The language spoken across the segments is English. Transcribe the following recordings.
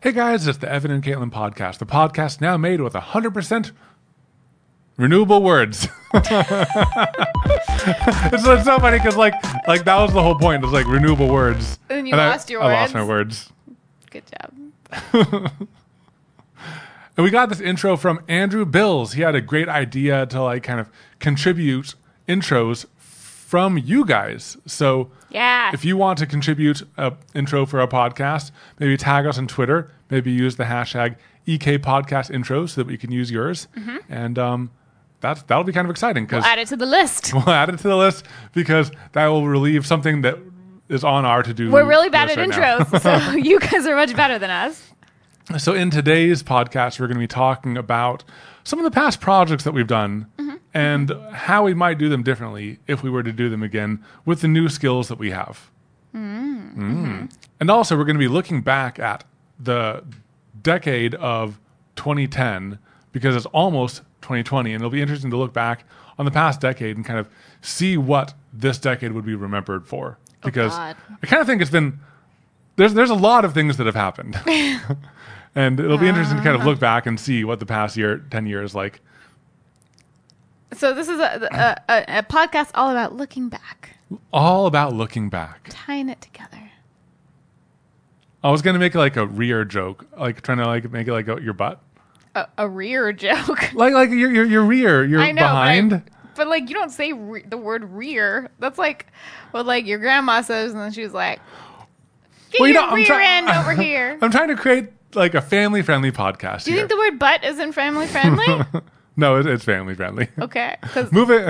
Hey guys, it's the Evan and Caitlin podcast. The podcast now made with 100% renewable words. it's so funny because like that was the whole point. It's like renewable words. And you lost your words. I lost my words. Good job. And we got this intro from Andrew Bills. He had a great idea to like kind of contribute intros from you guys. So Yeah. if you want to contribute an intro for a podcast, maybe tag us on Twitter. Maybe use the hashtag EKPodcastIntro so that we can use yours. Mm-hmm. And that'll be kind of exciting. We'll add it to the list. We'll add it to the list because that will relieve something that is on our to-do We're really bad list at right intros, so you guys are much better than us. So in today's podcast, we're going to be talking about some of the past projects that we've done and how we might do them differently if we were to do them again with the new skills that we have. And also, we're going to be looking back at the decade of 2010 because it's almost 2020, and it'll be interesting to look back on the past decade and kind of see what this decade would be remembered for. Because I kind of think it's been there's a lot of things that have happened. And it'll be interesting to kind of look back and see what the past 10 years like. So this is a podcast all about looking back. All about looking back. Tying it together. I was going to make like a rear joke, like trying to like make it like your butt. A rear joke. Like your rear, you're I know, behind. But like you don't say the word rear. That's like what like your grandma says, and then she's like, "Get your rear end over here." I'm trying to create like a family-friendly podcast. Do you think the word butt isn't family friendly? No, it's family-friendly. Okay, because Moving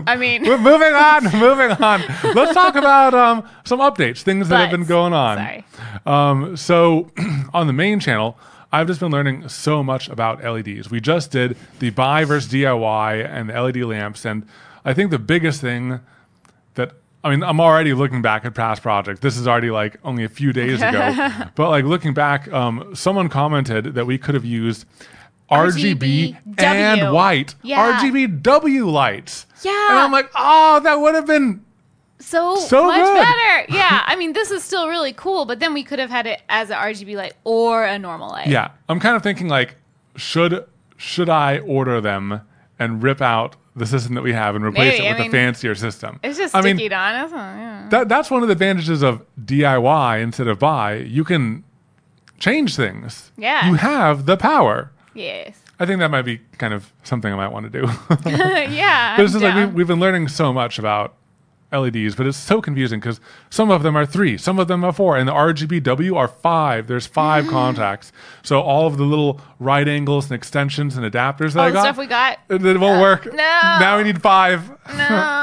on. Let's talk about some updates, things that have been going on. Sorry. So on the main channel, I've just been learning so much about LEDs. We just did the buy versus DIY and the LED lamps, and I think the biggest thing that I'm already looking back at past projects. This is already like only a few days ago, but like looking back, someone commented that we could have used RGB and white RGBW lights. Yeah, and I'm like, oh, that would have been so much good. better. Yeah, I mean, this is still really cool, but then we could have had it as an RGB light or a normal light. Yeah, I'm kind of thinking like, should I order them and rip out the system that we have and replace it with a fancier system? It's just sticky on. Yeah. That's one of the advantages of DIY instead of buy. You can change things. Yeah. You have the power. Yes. I think that might be kind of something I might want to do. Yeah. But it's just like we've been learning so much about LEDs, but it's so confusing because some of them are 3, some of them are 4, and the RGBW are 5. There's 5 contacts. So all of the little right angles and extensions and adapters that I got, stuff we got, it won't work. No. Now we need 5. No.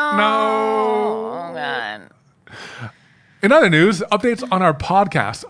No. Oh, God. In other news, updates on our podcast.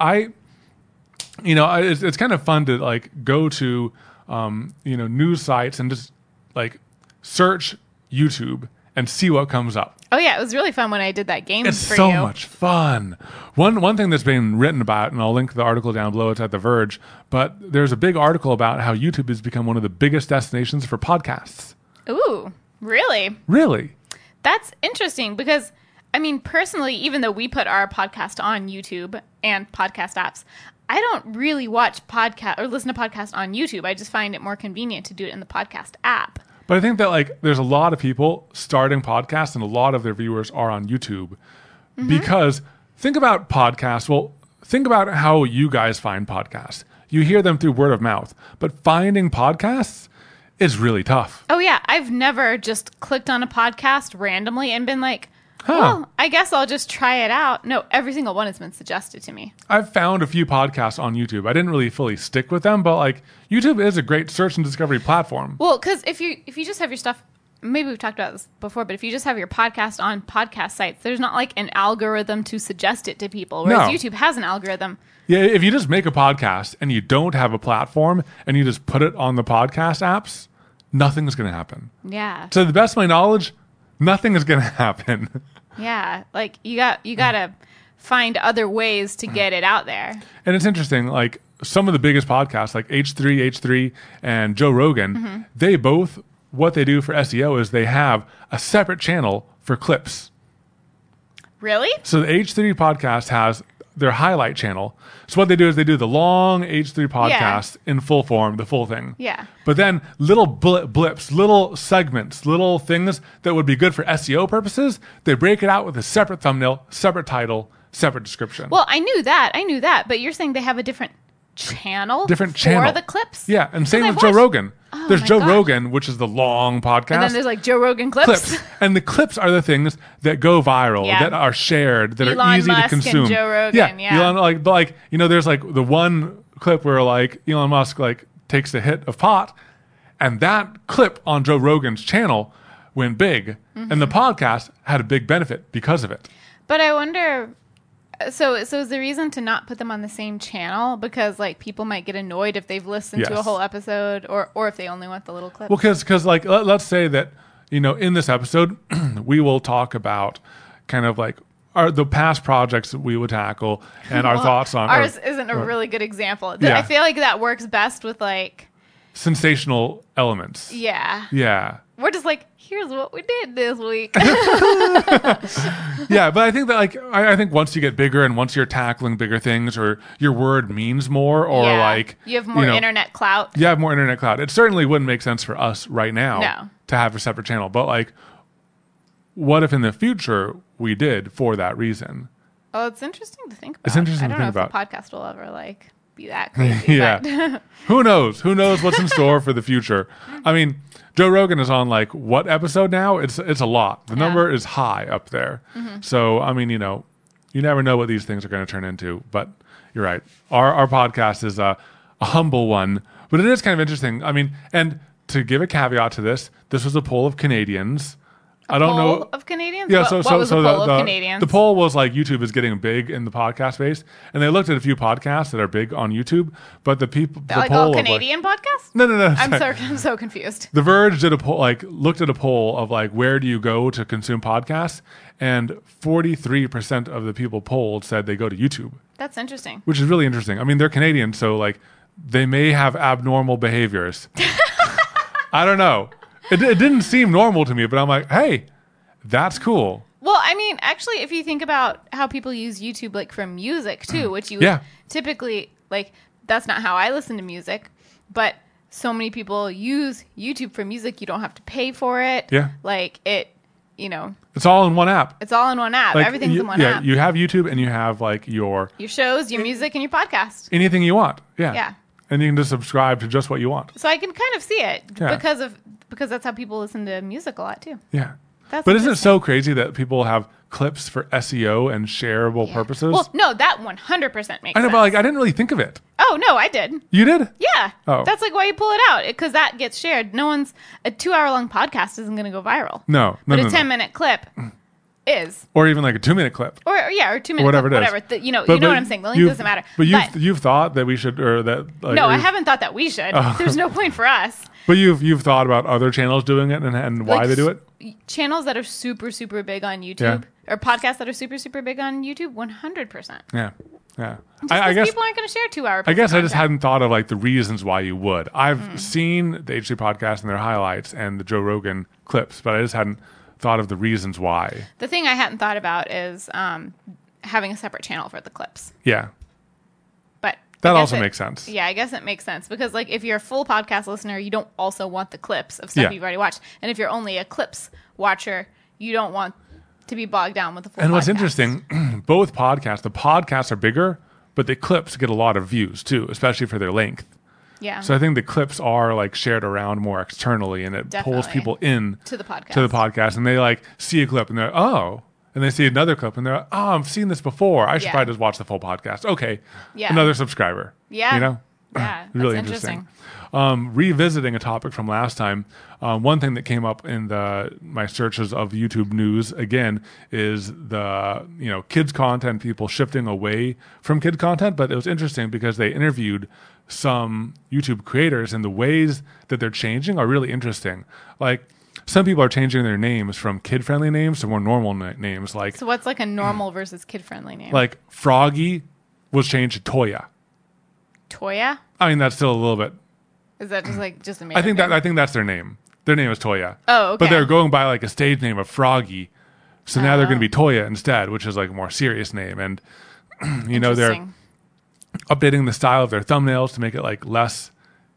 It's kind of fun to like go to, news sites and just like search YouTube and see what comes up. Oh yeah, it was really fun when I did that game It's for so you. much fun. One thing that's been written about, and I'll link the article down below, it's at The Verge, but there's a big article about how YouTube has become one of the biggest destinations for podcasts. Ooh, really? Really? That's interesting because, I mean, personally, even though we put our podcast on YouTube and podcast apps, I don't really watch podcast or listen to podcasts on YouTube. I just find it more convenient to do it in the podcast app. But I think that like there's a lot of people starting podcasts and a lot of their viewers are on YouTube because think about podcasts. Well, think about how you guys find podcasts. You hear them through word of mouth, but finding podcasts is really tough. Oh yeah, I've never just clicked on a podcast randomly and been like, well, I guess I'll just try it out. No, every single one has been suggested to me. I've found a few podcasts on YouTube. I didn't really fully stick with them, but like YouTube is a great search and discovery platform. Well, because if you just have your stuff, maybe we've talked about this before, but if you just have your podcast on podcast sites, there's not like an algorithm to suggest it to people, whereas YouTube has an algorithm. Yeah, if you just make a podcast and you don't have a platform and you just put it on the podcast apps, nothing's going to happen. Yeah. To the best of my knowledge, nothing is going to happen. Yeah, like you got to find other ways to get it out there. And it's interesting, like some of the biggest podcasts, like H3 and Joe Rogan, they both, what they do for SEO is they have a separate channel for clips. Really? So the H3 podcast has their highlight channel. So what they do is they do the long H3 podcast in full form, the full thing. Yeah. But then little blips, little segments, little things that would be good for SEO purposes, they break it out with a separate thumbnail, separate title, separate description. Well, I knew that, but you're saying they have a different channel for the clips? Yeah, and same with Joe Rogan. Oh, there's Joe gosh. Rogan, which is the long podcast. And then there's like Joe Rogan clips. And the clips are the things that go viral, Yeah. that are shared, that Elon are easy Musk to consume. and Joe Rogan, yeah. Elon, like there's like the one clip where like Elon Musk like takes a hit of pot, and that clip on Joe Rogan's channel went big, and the podcast had a big benefit because of it. But I wonder, so is the reason to not put them on the same channel because like people might get annoyed if they've listened to a Yes. whole episode, or if they only want the little clip? Well, because like let's say that in this episode we will talk about kind of like the past projects that we would tackle and our thoughts on ours isn't a really good example. Yeah. I feel like that works best with like sensational elements. yeah. We're just like, here's what we did this week. Yeah, but I think that like I think once you get bigger and once you're tackling bigger things or your word means more or Yeah. like you have more internet clout. you have more internet cloud. It certainly wouldn't make sense for us right now No. to have a separate channel. But like, what if in the future we did for that reason? Oh, it's interesting to think about. It's interesting to I don't think know about. if the podcast will ever like be that crazy. Yeah. But Who knows? Who knows what's in store for the future? I mean, Joe Rogan is on like what episode now? It's a lot. The number is high up there. So I mean, you never know what these things are going to turn into. But you're right. Our podcast is a humble one, but it is kind of interesting. I mean, and to give a caveat to this was a poll of Canadians. I don't know. of Canadians? Yeah, what was the poll of Canadians? The poll was like YouTube is getting big in the podcast space, and they looked at a few podcasts that are big on YouTube, but the like poll all of, Canadian podcasts? No. I'm so confused. The Verge did a poll, looked at a poll of like where do you go to consume podcasts, and 43% of the people polled said they go to YouTube, That's interesting. which is really interesting. I mean, they're Canadian, so like they may have abnormal behaviors. I don't know. It didn't seem normal to me, but I'm like, hey, that's cool. Well, I mean, actually, if you think about how people use YouTube, like for music too, which you would typically like, that's not how I listen to music, but so many people use YouTube for music. You don't have to pay for it. Yeah. Like it, It's all in one app. it's all in one app. Like, Everything's in one app. You have YouTube and you have like your shows, your music, and your podcast. anything you want. Yeah. Yeah. And you can just subscribe to just what you want. So I can kind of see it Yeah. because that's how people listen to music a lot too. Yeah. That's But isn't it interesting. so crazy that people have clips for SEO and shareable purposes? Well, no, that 100% makes sense. I know, but like I didn't really think of it. Oh, no, I did. You did? Yeah. Oh. That's like why you pull it out, because that gets shared. A 2-hour-long podcast isn't going to go viral. No. But a 10-minute clip is. Or even like a 2-minute clip. Or 2 minutes. Whatever clip, it is. whatever. You know But what I'm saying. The length doesn't matter. But you've thought that we should, or that. Like, no, or- I haven't thought that we should. There's no point for us. But you've thought about other channels doing it and why Like, they do it. Channels that are super, super big on YouTube, Yeah. or podcasts that are super, super big on YouTube, 100%. Yeah. Yeah. I I guess. people aren't going to share 2-hour. I guess I just content. hadn't thought of like the reasons why you would. I've seen the H3 podcast and their highlights and the Joe Rogan clips, but I just hadn't thought of the reasons why. The thing I hadn't thought about is having a separate channel for the clips. Yeah. But That I guess also makes sense. Yeah, I guess it makes sense because like if you're a full podcast listener, you don't also want the clips of stuff Yeah. you've already watched. And if you're only a clips watcher, you don't want to be bogged down with the full And what's podcast. interesting, both podcasts, the podcasts are bigger, but the clips get a lot of views too, especially for their length. Yeah. So I think the clips are like shared around more externally and it pulls Definitely. people in to the podcast. to the podcast and they like see a clip and they're, oh, and they see another clip and they're like, oh, I've seen this before. I should Yeah. probably just watch the full podcast. Okay. Yeah. Another subscriber. Yeah. You know? Yeah. Really that's interesting. Revisiting a topic from last time, one thing that came up in my searches of YouTube news again is the kids content, people shifting away from kid content. But it was interesting because they interviewed some YouTube creators and the ways that they're changing are really interesting. Like some people are changing their names from kid-friendly names to more normal names. Like So what's like a normal versus kid-friendly name? like Froggy was changed to Toya. Toya? I mean that's still a little bit. Is that just a made I think that's their name. Their name is Toya. Oh, okay. But they're going by like a stage name of Froggy. So now they're going to be Toya instead, which is like a more serious name. And you know, they're Interesting. updating the style of their thumbnails to make it like less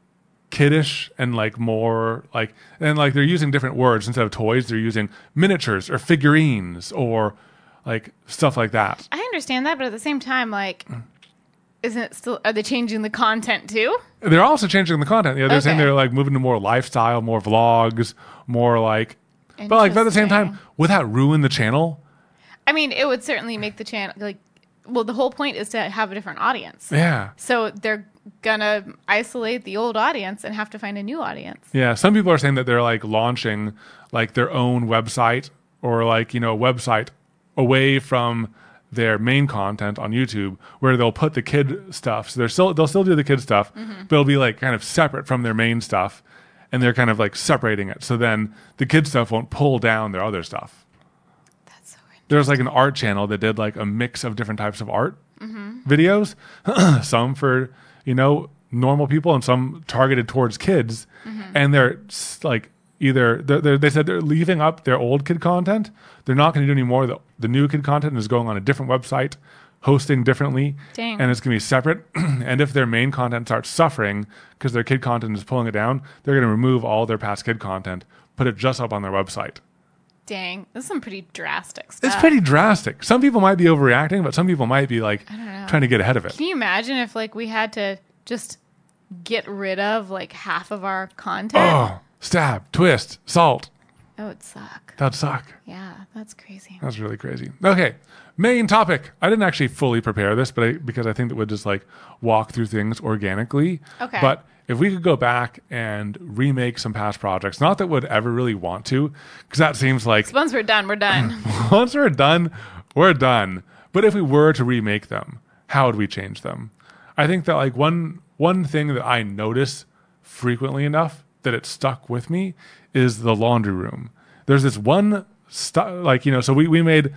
kiddish and like more like, and like they're using different words instead of toys. They're using miniatures or figurines or like stuff like that. I understand that, but at the same time, like, isn't it still? Are they changing the content too? They're also changing the content. Yeah, they're saying Okay. they're like moving to more lifestyle, more vlogs, more like, but like at the same time, Interesting. would that ruin the channel? I mean, it would certainly make the channel like. Well, the whole point is to have a different audience. Yeah. So they're gonna isolate the old audience and have to find a new audience. Yeah. Some people are saying that they're like launching like their own website or like, you know, a website away from their main content on YouTube where they'll put the kid stuff. So they'll still do the kid stuff, but it'll be like kind of separate from their main stuff. And they're kind of like separating it. So then the kid stuff won't pull down their other stuff. That's so interesting. There's like an art channel that did like a mix of different types of art videos, some for, you know, normal people and some targeted towards kids. And they're like either they said they're leaving up their old kid content. They're not going to do any more. The new kid content is going on a different website, hosting differently. Dang. And it's going to be separate. And if their main content starts suffering because their kid content is pulling it down, they're going to remove all their past kid content, put it just up on their website. Dang, this is some pretty drastic stuff. It's pretty drastic. Some people might be overreacting, but some people might be like trying to get ahead of it. Can you imagine if like we had to just get rid of like half of our content? Oh, stab, twist, salt. That would suck. That'd suck. Yeah, that's crazy. That's really crazy. Okay, main topic. I didn't actually fully prepare this, but because I think that would just like walk through things organically. Okay. But if we could go back and remake some past projects, not that would ever really want to, because that seems like Once we're done, we're done. once we're done, we're done. But if we were to remake them, how would we change them? I think that like one thing that I notice frequently enough that it stuck with me is the laundry room. There's this one like, you know, so we remade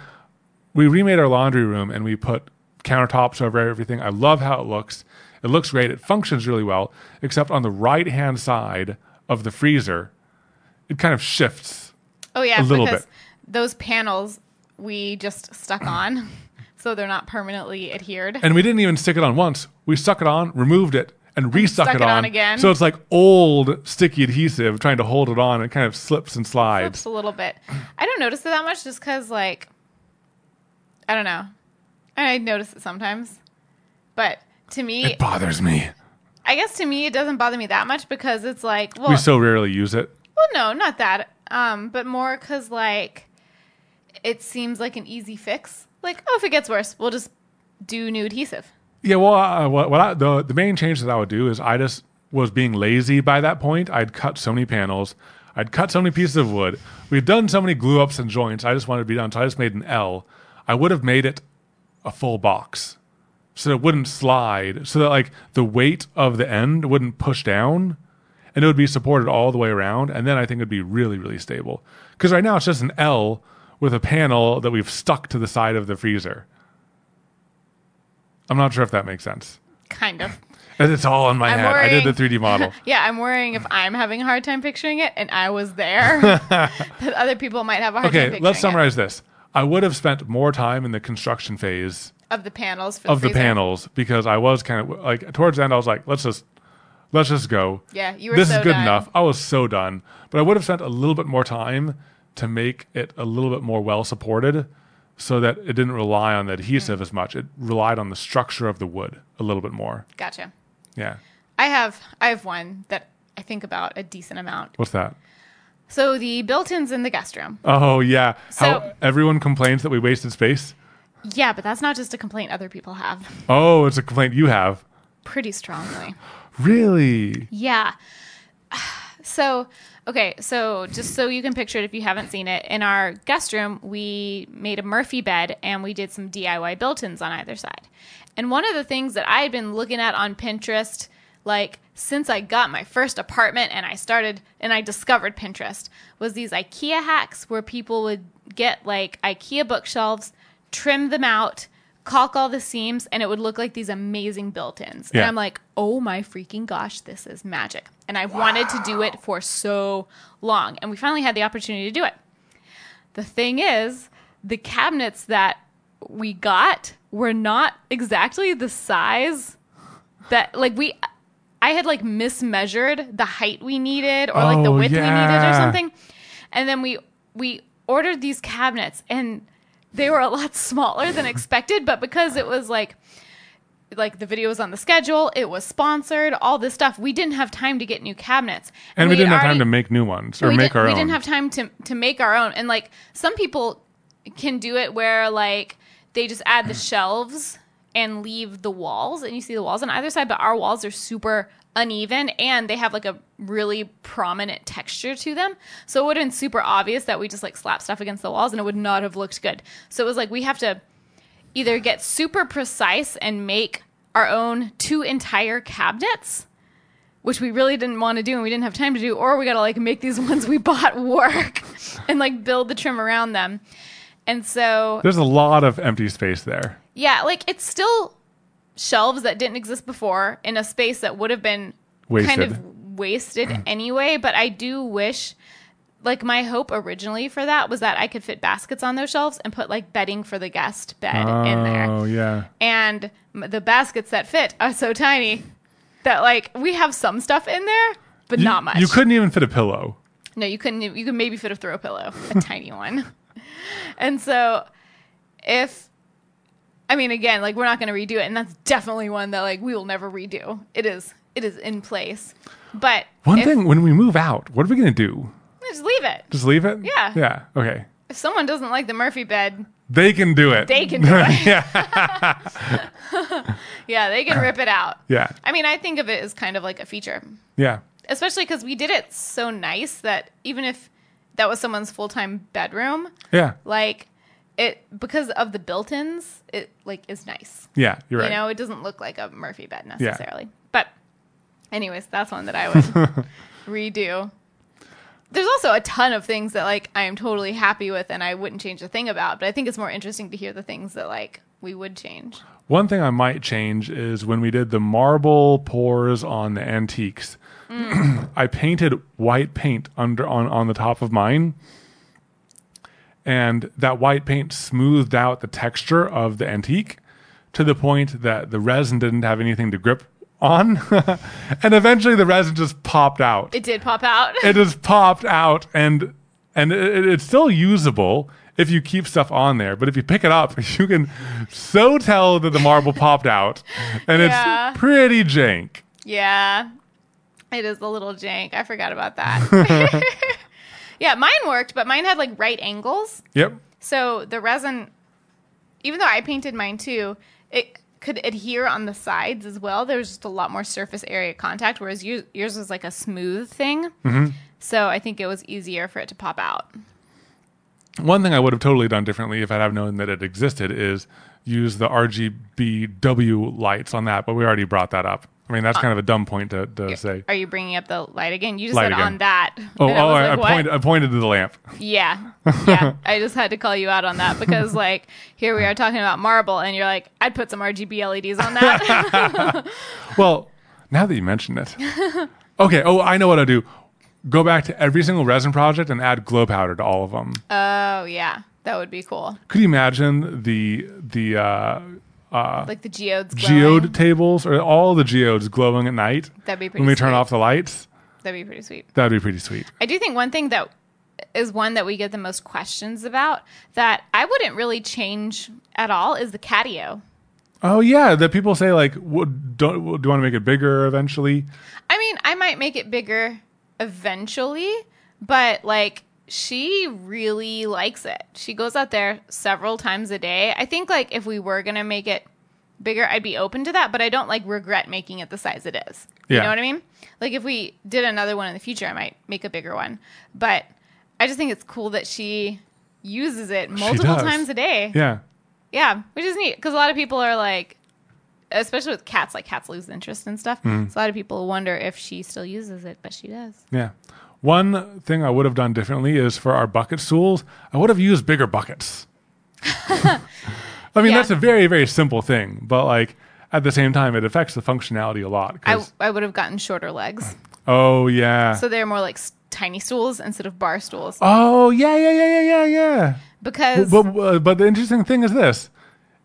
our laundry room and we put countertops over everything. I love how it looks. It looks great. It functions really well, except on the right-hand side of the freezer, it kind of shifts. Oh yeah, A little because bit. those panels we just stuck on, so they're not permanently adhered. And we didn't even stick it on once. We stuck it on, removed it, and restuck stuck it it on on again. So it's like old sticky adhesive trying to hold it on. It kind of slips and slides. Flips a little bit. I don't notice it that much just because, like, I don't know. I notice it sometimes. But to me, It bothers me. I guess to me, it doesn't bother me that much because it's like, well, We so rarely use it. well, no, not that. But more because, like, it seems like an easy fix. Like, oh, if it gets worse, we'll just do new adhesive. Yeah, well, the main change that I would do is I just was being lazy by that point. I'd cut so many panels. I'd cut so many pieces of wood. We'd done so many glue ups and joints. I just wanted to be done. So I just made an L. I would have made it a full box so that it wouldn't slide, so that like the weight of the end wouldn't push down and it would be supported all the way around. And then I think it'd be really, really stable. Because right now it's just an L with a panel that we've stuck to the side of the freezer. I'm not sure if that makes sense. Kind of. And it's all in my I'm head. I did the worrying- 3D model. Yeah, I'm worrying if I'm having a hard time picturing it and I was there, that other people might have a hard time Okay, picturing let's it. summarize this. I would have spent more time in the construction phase Of the panels for of the freezer. panels because I was kind of like towards the end I was like, let's just go. Yeah, you were This so is good done. enough. I was so done. But I would have spent a little bit more time to make it a little bit more well supported so that it didn't rely on the adhesive as much. It relied on the structure of the wood a little bit more. Gotcha. Yeah. I have one that I think about a decent amount. What's that? So the built-ins in the guest room. Oh, yeah. So- How everyone complains that we wasted space. Yeah, but that's not just a complaint other people have Oh, it's a complaint you have. pretty strongly. Really? Yeah. So, okay, so just so you can picture it if you haven't seen it, in our guest room, we made a Murphy bed and we did some DIY built-ins on either side. And one of the things that I had been looking at on Pinterest, like since I got my first apartment and I discovered Pinterest, was these IKEA hacks where people would get like IKEA bookshelves, trim them out, caulk all the seams, and it would look like these amazing built-ins. And Yeah. I'm like, oh my freaking gosh, this is magic. And I wanted to do it for so long. And we finally had the opportunity to do it. The thing is, the cabinets that we got were not exactly the size that like I had like mismeasured the height we needed or like the width we needed or something. And then we ordered these cabinets and they were a lot smaller than expected, but because it was like the video was on the schedule, it was sponsored, all this stuff, we didn't have time to get new cabinets. And we didn't have time to make new ones or make our own. We didn't have time to make our own. And like some people can do it where like they just add the shelves and leave the walls, and you see the walls on either side, but our walls are super uneven and they have like a really prominent texture to them. So it would have been super obvious that we just like slapped stuff against the walls and it would not have looked good. So it was like we have to either get super precise and make our own 2 entire cabinets, which we really didn't want to do and we didn't have time to do, or we got to like make these ones we bought work and like build the trim around them. And so there's a lot of empty space there. Yeah, like it's still shelves that didn't exist before in a space that would have been kind of wasted anyway. But I do wish, like my hope originally for that was that I could fit baskets on those shelves and put like bedding for the guest bed in there. Oh, yeah. And the baskets that fit are so tiny that like we have some stuff in there, but not much. You couldn't even fit a pillow. No, you couldn't. You could maybe fit a throw pillow, a tiny one. And so again, like we're not going to redo it. And that's definitely one that like we will never redo. It is in place. But one thing, when we move out, what are we going to do? Just leave it. Just leave it? Yeah. Yeah. Okay. If someone doesn't like the Murphy bed, they can do it. They can do it. Yeah. Yeah, they can rip it out. Yeah. I mean, I think of it as kind of like a feature. Yeah. Especially because we did it so nice that even if that was someone's full-time bedroom, yeah, like it, because of the built-ins, it like is nice. Yeah, you're right. You know, it doesn't look like a Murphy bed necessarily. Yeah. But anyways, that's one that I would redo. There's also a ton of things that like I am totally happy with and I wouldn't change a thing about, but I think it's more interesting to hear the things that like we would change. One thing I might change is when we did the marble pours on the antiques. I painted white paint on the top of mine, and that white paint smoothed out the texture of the antique to the point that the resin didn't have anything to grip on. And eventually the resin just popped out. It did pop out. It just popped out, and it's still usable if you keep stuff on there. But if you pick it up, you can so tell that the marble popped out, and it's pretty jank. Yeah. It is a little jank. I forgot about that. Yeah, mine worked, but mine had like right angles. Yep. So the resin, even though I painted mine too, it could adhere on the sides as well. There was just a lot more surface area contact, whereas yours was like a smooth thing. Mm-hmm. So I think it was easier for it to pop out. One thing I would have totally done differently if I'd have known that it existed is use the RGBW lights on that, but we already brought that up. I mean, that's kind of a dumb point to say. Are you bringing up the light again? You just light said again. on that. I pointed to the lamp. Yeah. I just had to call you out on that because, like, here we are talking about marble, and you're like, I'd put some RGB LEDs on that. Well, now that you mention it. Okay, I know what I'll do. Go back to every single resin project and add glow powder to all of them. Oh, yeah. That would be cool. Could you imagine the like the geodes glowing? Geode tables, or all the geodes glowing at night? That'd be pretty when we sweet. turn off the lights? That'd be pretty sweet. That'd be pretty sweet. I do think one thing that is one that we get the most questions about that I wouldn't really change at all is the catio. Oh, yeah. That people say, like, do you want to make it bigger eventually? I mean, I might make it bigger eventually, but, like, she really likes it. She goes out there several times a day. I think, like, if we were going to make it bigger, I'd be open to that, but I don't, like, regret making it the size it is. You know what I mean? Like, if we did another one in the future, I might make a bigger one. But I just think it's cool that she uses it multiple times a day. Yeah. Yeah, which is neat, because a lot of people are, like, especially with cats, like, cats lose interest and stuff. So a lot of people wonder if she still uses it, but she does. Yeah. One thing I would have done differently is for our bucket stools, I would have used bigger buckets. I mean, that's a very, very simple thing, but like at the same time, it affects the functionality a lot. I would have gotten shorter legs. Oh, yeah. So they're more like tiny stools instead of bar stools. Oh, yeah. Because... But the interesting thing is this.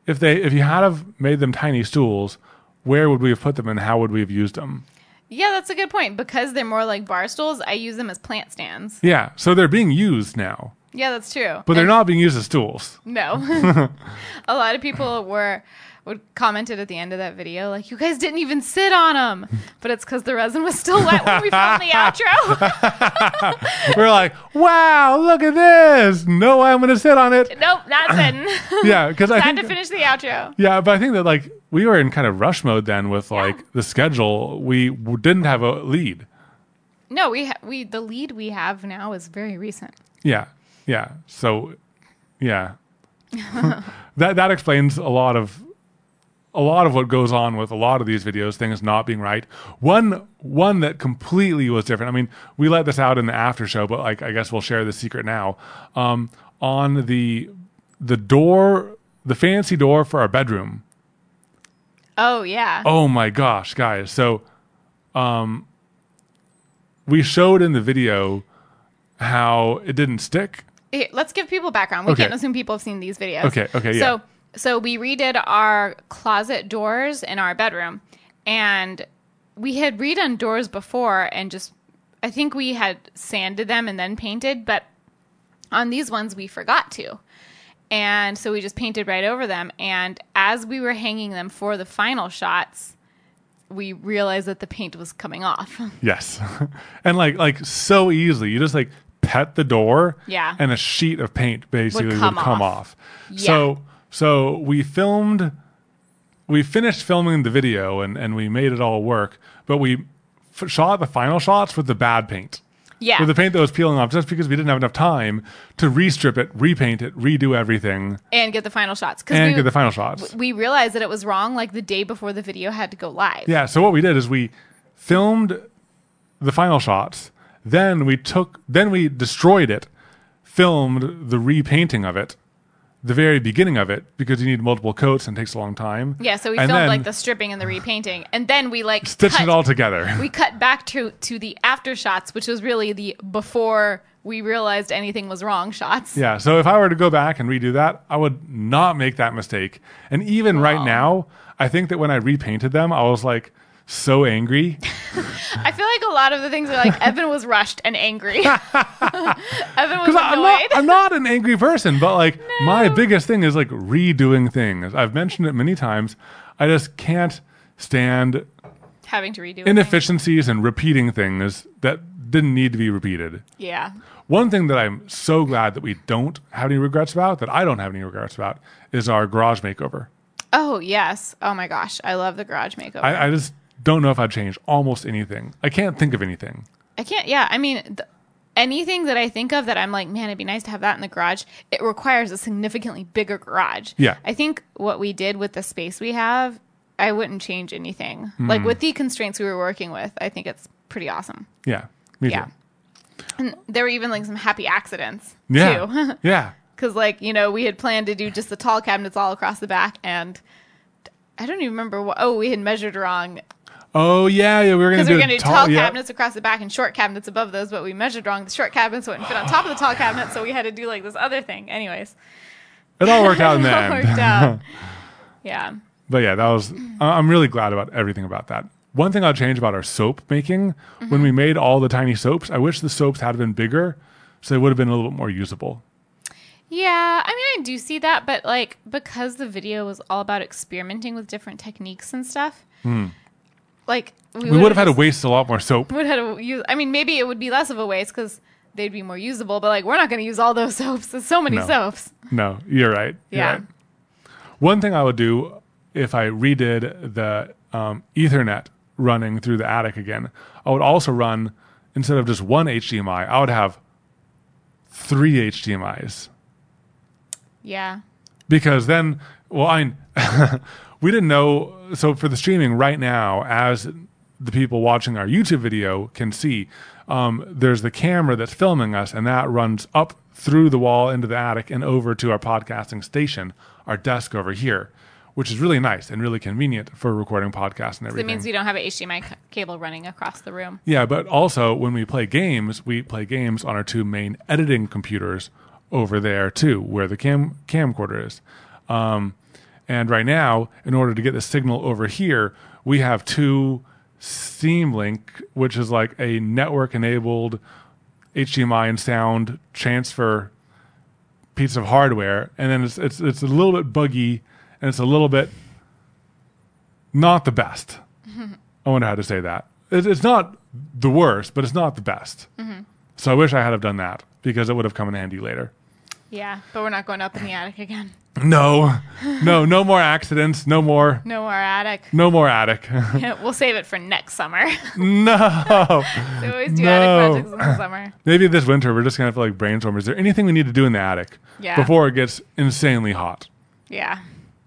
if you had have made them tiny stools, where would we have put them and how would we have used them? Yeah, that's a good point. Because they're more like bar stools, I use them as plant stands. Yeah, so they're being used now. Yeah, that's true. But they're not being used as stools. No. A lot of people would commented at the end of that video, like, you guys didn't even sit on them. But it's because the resin was still wet when we filmed the outro. We're like, wow, look at this. No way I'm going to sit on it. Nope, not sitting. Yeah, because I had think to finish the outro. Yeah, but I think that like we were in kind of rush mode then with like the schedule. We didn't have a lead. No, the lead we have now is very recent. Yeah. Yeah. So, yeah. that explains a lot of what goes on with a lot of these videos, things not being right. One that completely was different. I mean, we let this out in the after show, but like I guess we'll share the secret now. On the door, the fancy door for our bedroom. Oh yeah. Oh my gosh, guys. So we showed in the video how it didn't stick. Let's give people background. We can't assume people have seen these videos. Okay, yeah. So we redid our closet doors in our bedroom, and we had redone doors before, and I think we had sanded them and then painted, but on these ones we forgot to. And so we just painted right over them, and as we were hanging them for the final shots, we realized that the paint was coming off. Yes. And like so easily. You just like pet the door, and a sheet of paint basically would come off. Yeah. So we finished filming the video and we made it all work, but we shot the final shots with the bad paint. Yeah. With the paint that was peeling off, just because we didn't have enough time to restrip it, repaint it, redo everything. And get the final shots. Get the final shots. We realized that it was wrong like the day before the video had to go live. Yeah, so what we did is we filmed the final shots, then we destroyed it, filmed the repainting of it, the very beginning of it, because you need multiple coats and it takes a long time. Yeah, so we filmed like the stripping and the repainting, and then we like stitched it all together. We cut back to the after shots, which was really the before we realized anything was wrong shots. Yeah, so if I were to go back and redo that, I would not make that mistake. And even right now, I think that when I repainted them, I was like so angry. I feel like a lot of the things are like Evan was rushed and angry. Evan was annoyed. I'm not an angry person, but like my biggest thing is like redoing things. I've mentioned it many times. I just can't stand having to redo inefficiencies and repeating things that didn't need to be repeated. Yeah. One thing that I'm so glad that we don't have any regrets about, that I don't have any regrets about, is our garage makeover. Oh, yes. Oh my gosh. I love the garage makeover. I just don't know if I'd change almost anything. I can't think of anything. I can't. Yeah. I mean, anything that I think of that I'm like, man, it'd be nice to have that in the garage. It requires a significantly bigger garage. Yeah. I think what we did with the space we have, I wouldn't change anything. Like with the constraints we were working with, I think it's pretty awesome. Yeah. Me too. And there were even like some happy accidents too. Yeah. Because like, we had planned to do just the tall cabinets all across the back, and I don't even remember we had measured wrong. Oh, yeah, we were going to do tall cabinets across the back and short cabinets above those, but we measured wrong. The short cabinets wouldn't fit on top of the tall cabinets, so we had to do like this other thing. Anyways. It all worked out in the end. It all worked out. Yeah. But yeah, I'm really glad about everything about that. One thing I'll change about our soap making, when we made all the tiny soaps, I wish the soaps had been bigger, so they would have been a little bit more usable. Yeah, I mean, I do see that, but like, because the video was all about experimenting with different techniques and stuff, like we would have had to waste a lot more soap. Maybe it would be less of a waste because they'd be more usable, but like, we're not going to use all those soaps. There's so many soaps. No, you're right. Yeah. Right. One thing I would do if I redid the Ethernet running through the attic again, I would also run, instead of just one HDMI, I would have 3 HDMIs. Yeah. Because then, we didn't know. So for the streaming right now, as the people watching our YouTube video can see, there's the camera that's filming us, and that runs up through the wall into the attic and over to our podcasting station, our desk over here, which is really nice and really convenient for recording podcasts and everything. That means we don't have an HDMI cable running across the room. Yeah, but also when we play games on our 2 main editing computers over there too, where the camcorder is. And right now, in order to get the signal over here, we have two Steam Link, which is like a network-enabled HDMI and sound transfer piece of hardware. And then it's a little bit buggy, and it's a little bit not the best. I wonder how to say that. It's not the worst, but it's not the best. So I wish I had have done that, because it would have come in handy later. Yeah, but we're not going up in the attic again. No more accidents. No more attic. No more attic. We'll save it for next summer. No. We always do attic projects in the summer. Maybe this winter we're just going to have to brainstorm. Is there anything we need to do in the attic before it gets insanely hot? Yeah.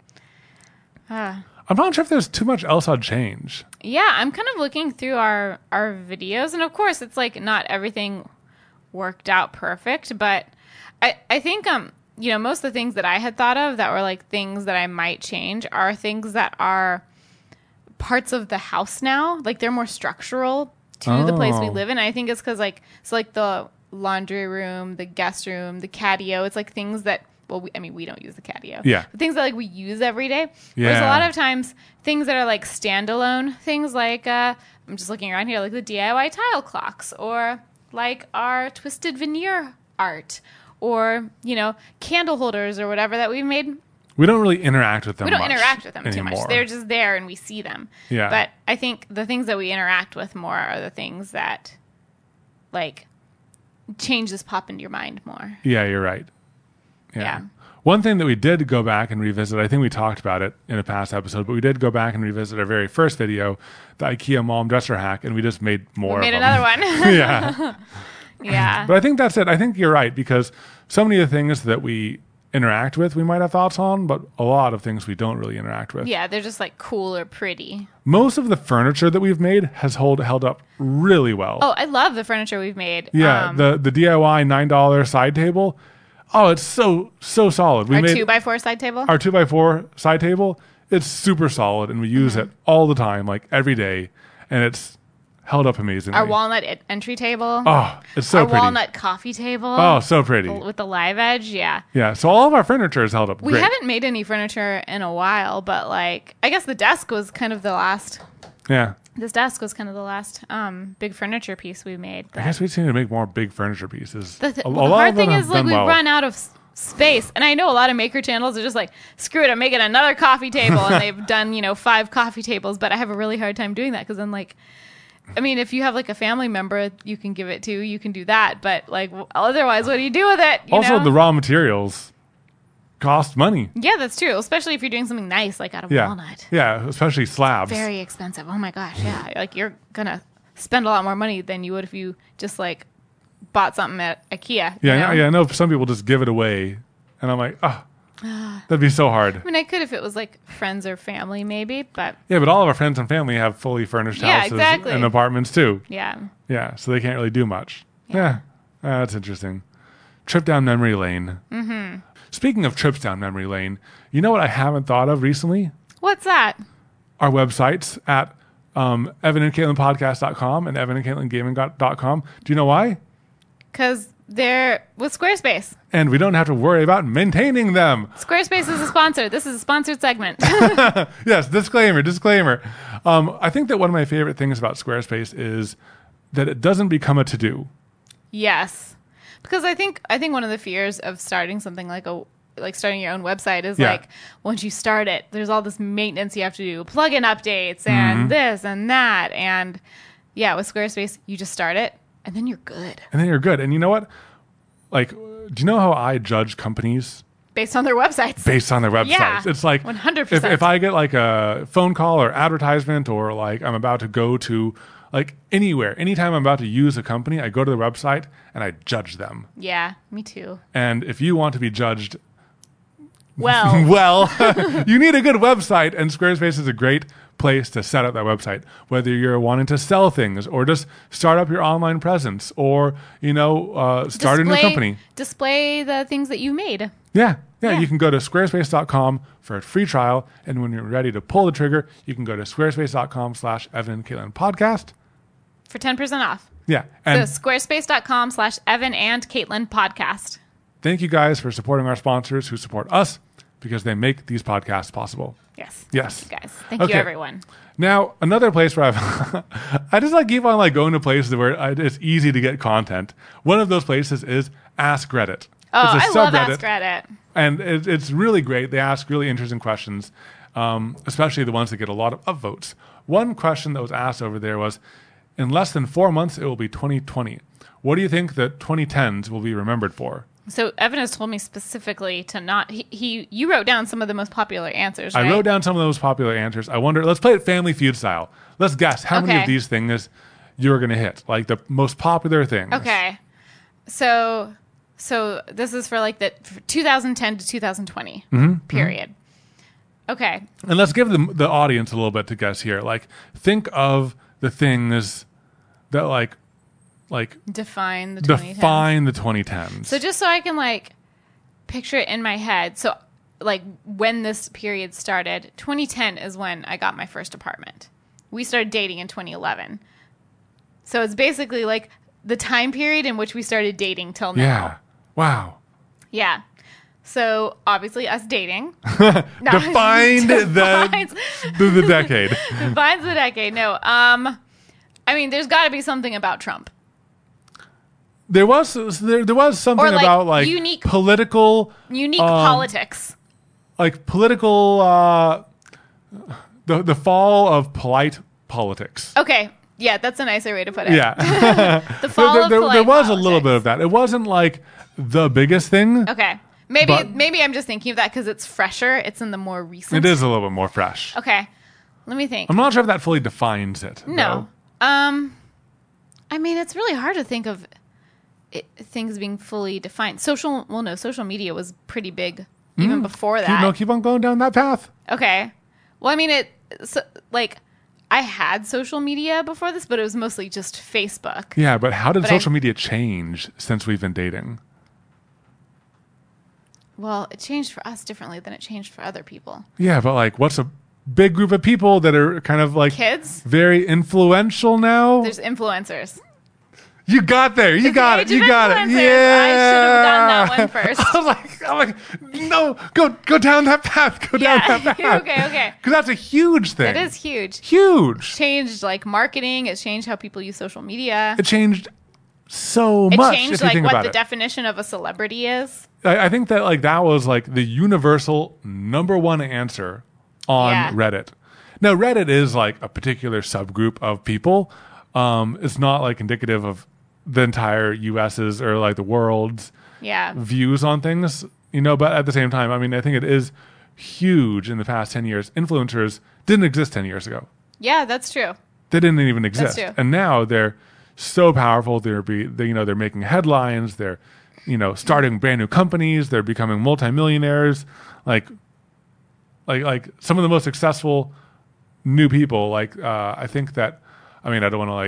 I'm not sure if there's too much else I'd change. Yeah, I'm kind of looking through our videos, and of course it's not everything worked out perfect, but I think most of the things that I had thought of that were things that I might change are things that are parts of the house now. They're more structural to the place we live in. I think it's because the laundry room, the guest room, the catio. It's things that we don't use the catio. Yeah. But things that we use every day. Yeah. Whereas a lot of times things that are standalone things I'm just looking around here the DIY tile clocks or our twisted veneer art. Or, candle holders or whatever that we've made. We don't really interact with them too much. They're just there and we see them. Yeah. But I think the things that we interact with more are the things that, changes pop into your mind more. Yeah, you're right. Yeah. One thing that we did go back and revisit, I think we talked about it in a past episode, but we did go back and revisit our very first video, the IKEA mom dresser hack, and we just made more of them. We made another one. Yeah. Yeah. But I think that's it. I think you're right, because so many of the things that we interact with, we might have thoughts on, but a lot of things we don't really interact with. Yeah, they're just cool or pretty. Most of the furniture that we've made has held up really well. Oh, I love the furniture we've made. Yeah, the DIY $9 side table. Oh, it's so solid. We our made 2x4 side table. Our 2x4 side table. It's super solid, and we use it all the time, every day, and it's held up amazingly. Our walnut entry table. Oh, it's so pretty. Our walnut coffee table. Oh, so pretty. With the live edge, yeah. Yeah, so all of our furniture is held up We great. haven't made any furniture in a while, but I guess the desk was kind of the last. Yeah. This desk was kind of the last big furniture piece we made. I guess we just need to make more big furniture pieces. The hard thing is we run out of space, and I know a lot of maker channels are just screw it, I'm making another coffee table, and they've done 5 coffee tables, but I have a really hard time doing that because then if you have a family member you can give it to, you can do that, but otherwise what do you do with it? Also, the raw materials cost money. Yeah, that's true, especially if you're doing something nice out of walnut. Yeah, especially slabs. Very expensive. Oh my gosh, yeah. You're gonna spend a lot more money than you would if you just bought something at IKEA. Yeah, I know some people just give it away, and I'm like, that'd be so hard. I could if it was friends or family, maybe, but yeah, but all of our friends and family have fully furnished houses and apartments too. Yeah, yeah, so they can't really do much. Yeah, that's interesting. Trip down memory lane. Mm-hmm. Speaking of trips down memory lane, you know what I haven't thought of recently? What's that? Our websites at evanandcaitlinpodcast.com and evanandcaitlingaming.com. Do you know why? Because they're with Squarespace. And we don't have to worry about maintaining them. Squarespace is a sponsor. This is a sponsored segment. Yes, disclaimer. I think that one of my favorite things about Squarespace is that it doesn't become a to-do. Yes. Because I think one of the fears of starting something starting your own website is once you start it, there's all this maintenance you have to do, plugin updates and this and that. And yeah, with Squarespace, you just start it and then you're good. And you know what? Do you know how I judge companies? Based on their websites. Yeah. It's 100%. If I get a phone call or advertisement or I'm about to go to anywhere, anytime I'm about to use a company, I go to the website and I judge them. Yeah, me too. And if you want to be judged, well, you need a good website, and Squarespace is a great place to set up that website. Whether you're wanting to sell things or just start up your online presence or, start a new company. Display the things that you made. Yeah. You can go to squarespace.com for a free trial. And when you're ready to pull the trigger, you can go to squarespace.com/EvanandCaitlin podcast. For 10% off. Yeah. And so squarespace.com/EvanandCaitlin podcast. Thank you guys for supporting our sponsors who support us. because they make these podcasts possible. Yes. Yes. Thank you guys. Thank you, Okay. everyone. Now, another place where I just like keep on like going to places where it's easy to get content. One of those places is Ask Reddit. Oh, It's a I love subreddit, Ask Reddit. and it's really great. They ask really interesting questions, especially the ones that get a lot of upvotes. One question that was asked over there was, in less than 4 months, it will be 2020. What do you think the 2010s will be remembered for? So Evan has told me specifically to not. You wrote down some of the most popular answers. Right? I wrote down some of those popular answers. I wonder. Let's play it Family Feud style. Let's guess how many Okay. of these things you're going to hit, like the most popular things. Okay. So this is for like the 2010 to 2020 period. Okay. And let's give the audience a little bit to guess here. Like, think of the things that like Define the 2010s. define the 2010s. So just so I can like picture it in my head. So like when this period started, 2010 is when I got my first apartment. We started dating in 2011. So it's basically like the time period in which we started dating till now. yeah. Wow. Yeah. So obviously us dating. Defined Defines- the decade. defines the decade. No. I mean, there's got to be something about Trump. There was something Or, like, about like unique political politics. like political the fall of polite politics. Okay. Yeah, that's a nicer way to put it. Yeah. The fall of polite there was a little politics. bit of that. It wasn't like the biggest thing. Okay. But- Maybe I'm just thinking of that because it's fresher. It's in the more recent. It is a little bit more fresh. Okay. Let me think. I'm not sure if that fully defines it. No. though. I mean, it's really hard to think of things being fully defined. Social media was pretty big even before that. Keep on going down that path. Okay. Well, I mean, I had social media before this, but it was mostly just Facebook. Yeah, but how did But social media change since we've been dating? Well, it changed for us differently than it changed for other people. Yeah, but like, what's a big group of people that are kind of like Kids? very influential now? There's influencers. You got there. You got it. age You of got it. influencers. Yeah. I should have done that one first. I'm like, no, go down that path. Go down that path. Okay. Because that's a huge thing. It is huge. Huge. Changed like marketing. It changed how people use social media. It changed so It much. changed if you like think what about the it. definition of a celebrity is. I think that like that was like the universal number one answer on Yeah. Reddit. Now Reddit is like a particular subgroup of people. It's not like indicative of the entire US's or like the world's Yeah. views on things, but at the same time, I mean, I think it is huge in the past 10 years. Influencers didn't exist 10 years ago. Yeah, that's true. They didn't even exist. true. And now they're so powerful. They're making headlines. They're, starting brand new companies. They're becoming multimillionaires. Like some of the most successful new people. I think that, I mean, I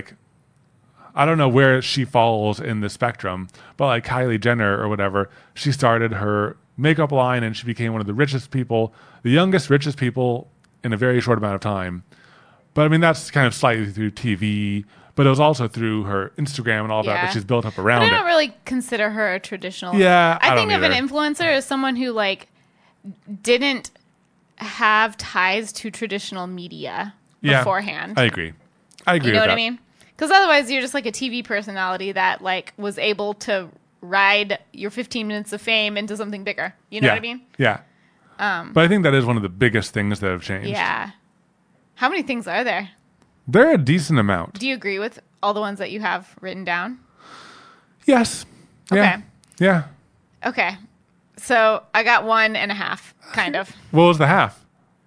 don't know where she falls in the spectrum, but like Kylie Jenner or whatever, she started her makeup line and she became one of the richest people, the youngest, richest people in a very short amount of time. But I mean, that's kind of slightly through TV, but it was also through her Instagram and all that she's built up But around I it. don't really consider her a traditional. Yeah, I I think don't of an either. influencer as someone who like didn't have ties to traditional media beforehand. I agree. I agree You know with what that. I mean? Because otherwise, you're just like a TV personality that like was able to ride your 15 minutes of fame into something bigger. You know what I mean? Yeah. But I think that is one of the biggest things that have changed. Yeah. How many things are there? There are a decent amount. Do you agree with all the ones that you have written down? Yes. Yeah. Okay. Yeah. Okay. So I got 1.5, kind of. What was the half?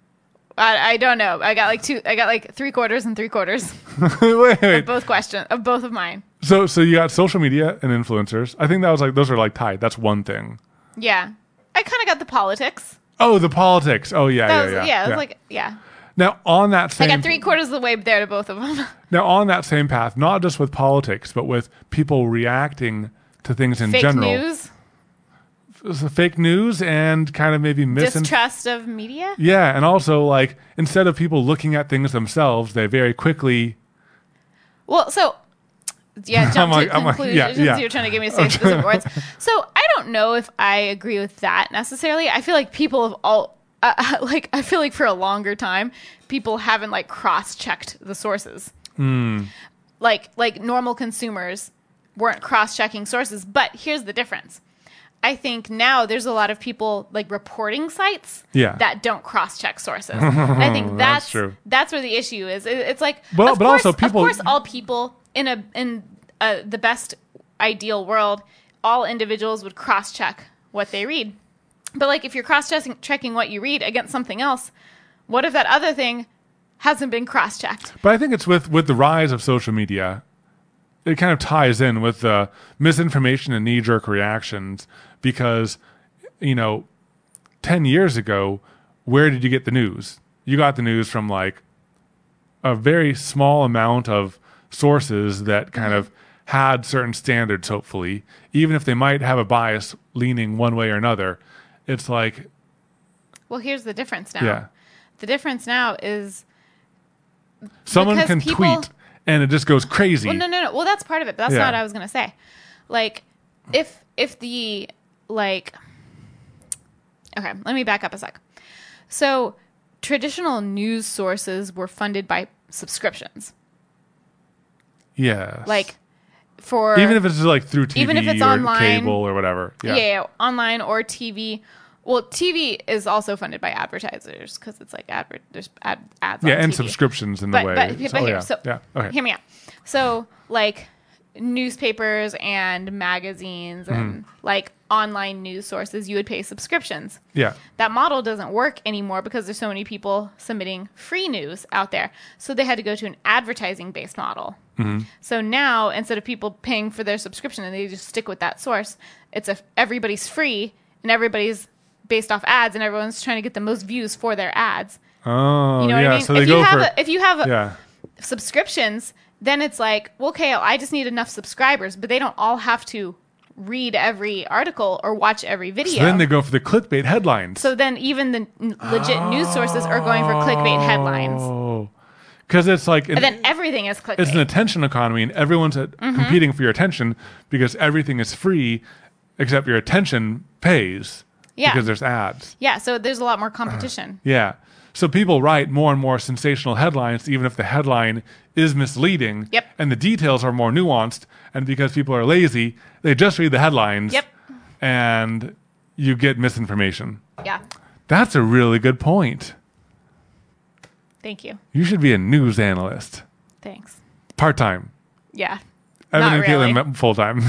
I don't know. I got like 2. I got like 3/4 and 3/4 wait. both of mine. So you got social media and influencers. I think that was like those are like tied. That's one thing. Yeah. I kind of got the politics. Oh, the politics. Oh yeah, That was, yeah. it was like, yeah. Now on that I same got 3/4 of the way there to both of them. now on that same path, not just with politics, but with people reacting to things in Fake general. news, So fake news and kind of maybe distrust of media. Yeah, and also like instead of people looking at things themselves, they very quickly Well, so yeah, jump I'm like- to I'm like, conclusions. yeah. You're trying to get me to say specific words. So I don't know if I agree with that necessarily. I feel like people have all I feel like for a longer time people haven't like cross-checked the sources. Like normal consumers weren't cross-checking sources, but here's the difference. I think now there's a lot of people like reporting sites that don't cross-check sources. I think that's true. That's where the issue is. It's like, Well, of but course, also people- of course, all people in the best ideal world, all individuals would cross-check what they read. But like, if you're cross-checking what you read against something else, what if that other thing hasn't been cross-checked? But I think it's with the rise of social media, it kind of ties in with the misinformation and knee-jerk reactions because, 10 years ago, where did you get the news? You got the news from like a very small amount of sources that kind of had certain standards, hopefully, even if they might have a bias leaning one way or another. It's like... Well, here's the difference now. Yeah. The difference now is... Someone because can tweet and it just goes crazy. Well, no. Well, that's part of it, but that's Yeah. not what I was going to say. Like, if the, like... Okay, let me back up a sec. So, traditional news sources were funded by subscriptions. Yes. Like, for... Even if it's like through TV even if it's or online, cable or whatever. Yeah, online or TV. Well, TV is also funded by advertisers because it's like there's ads on Yeah, and TV. subscriptions in the way. But here, Okay. hear me out. So, like, newspapers and magazines and, like, online news sources, you would pay subscriptions. Yeah. That model doesn't work anymore because there's so many people submitting free news out there. So they had to go to an advertising-based model. So now, instead of people paying for their subscription and they just stick with that source, everybody's free and everybody's based off ads and everyone's trying to get the most views for their ads. Oh, You know yeah. what I mean? So they go for... If you have yeah. subscriptions, then it's like, well, okay, I just need enough subscribers, but they don't all have to read every article or watch every video. So then they go for the clickbait headlines. So then even the legit news sources are going for clickbait headlines. Oh. Because it's like... And then everything is clickbait. It's an attention economy, and everyone's competing for your attention because everything is free except your attention pays because there's ads. Yeah, so there's a lot more competition. Yeah. So people write more and more sensational headlines, even if the headline is misleading. Yep. And the details are more nuanced. And because people are lazy, they just read the headlines. Yep. And you get misinformation. Yeah. That's a really good point. Thank you. You should be a news analyst. Thanks. Part-time. Yeah. Evan Not and really. Caitlin full-time.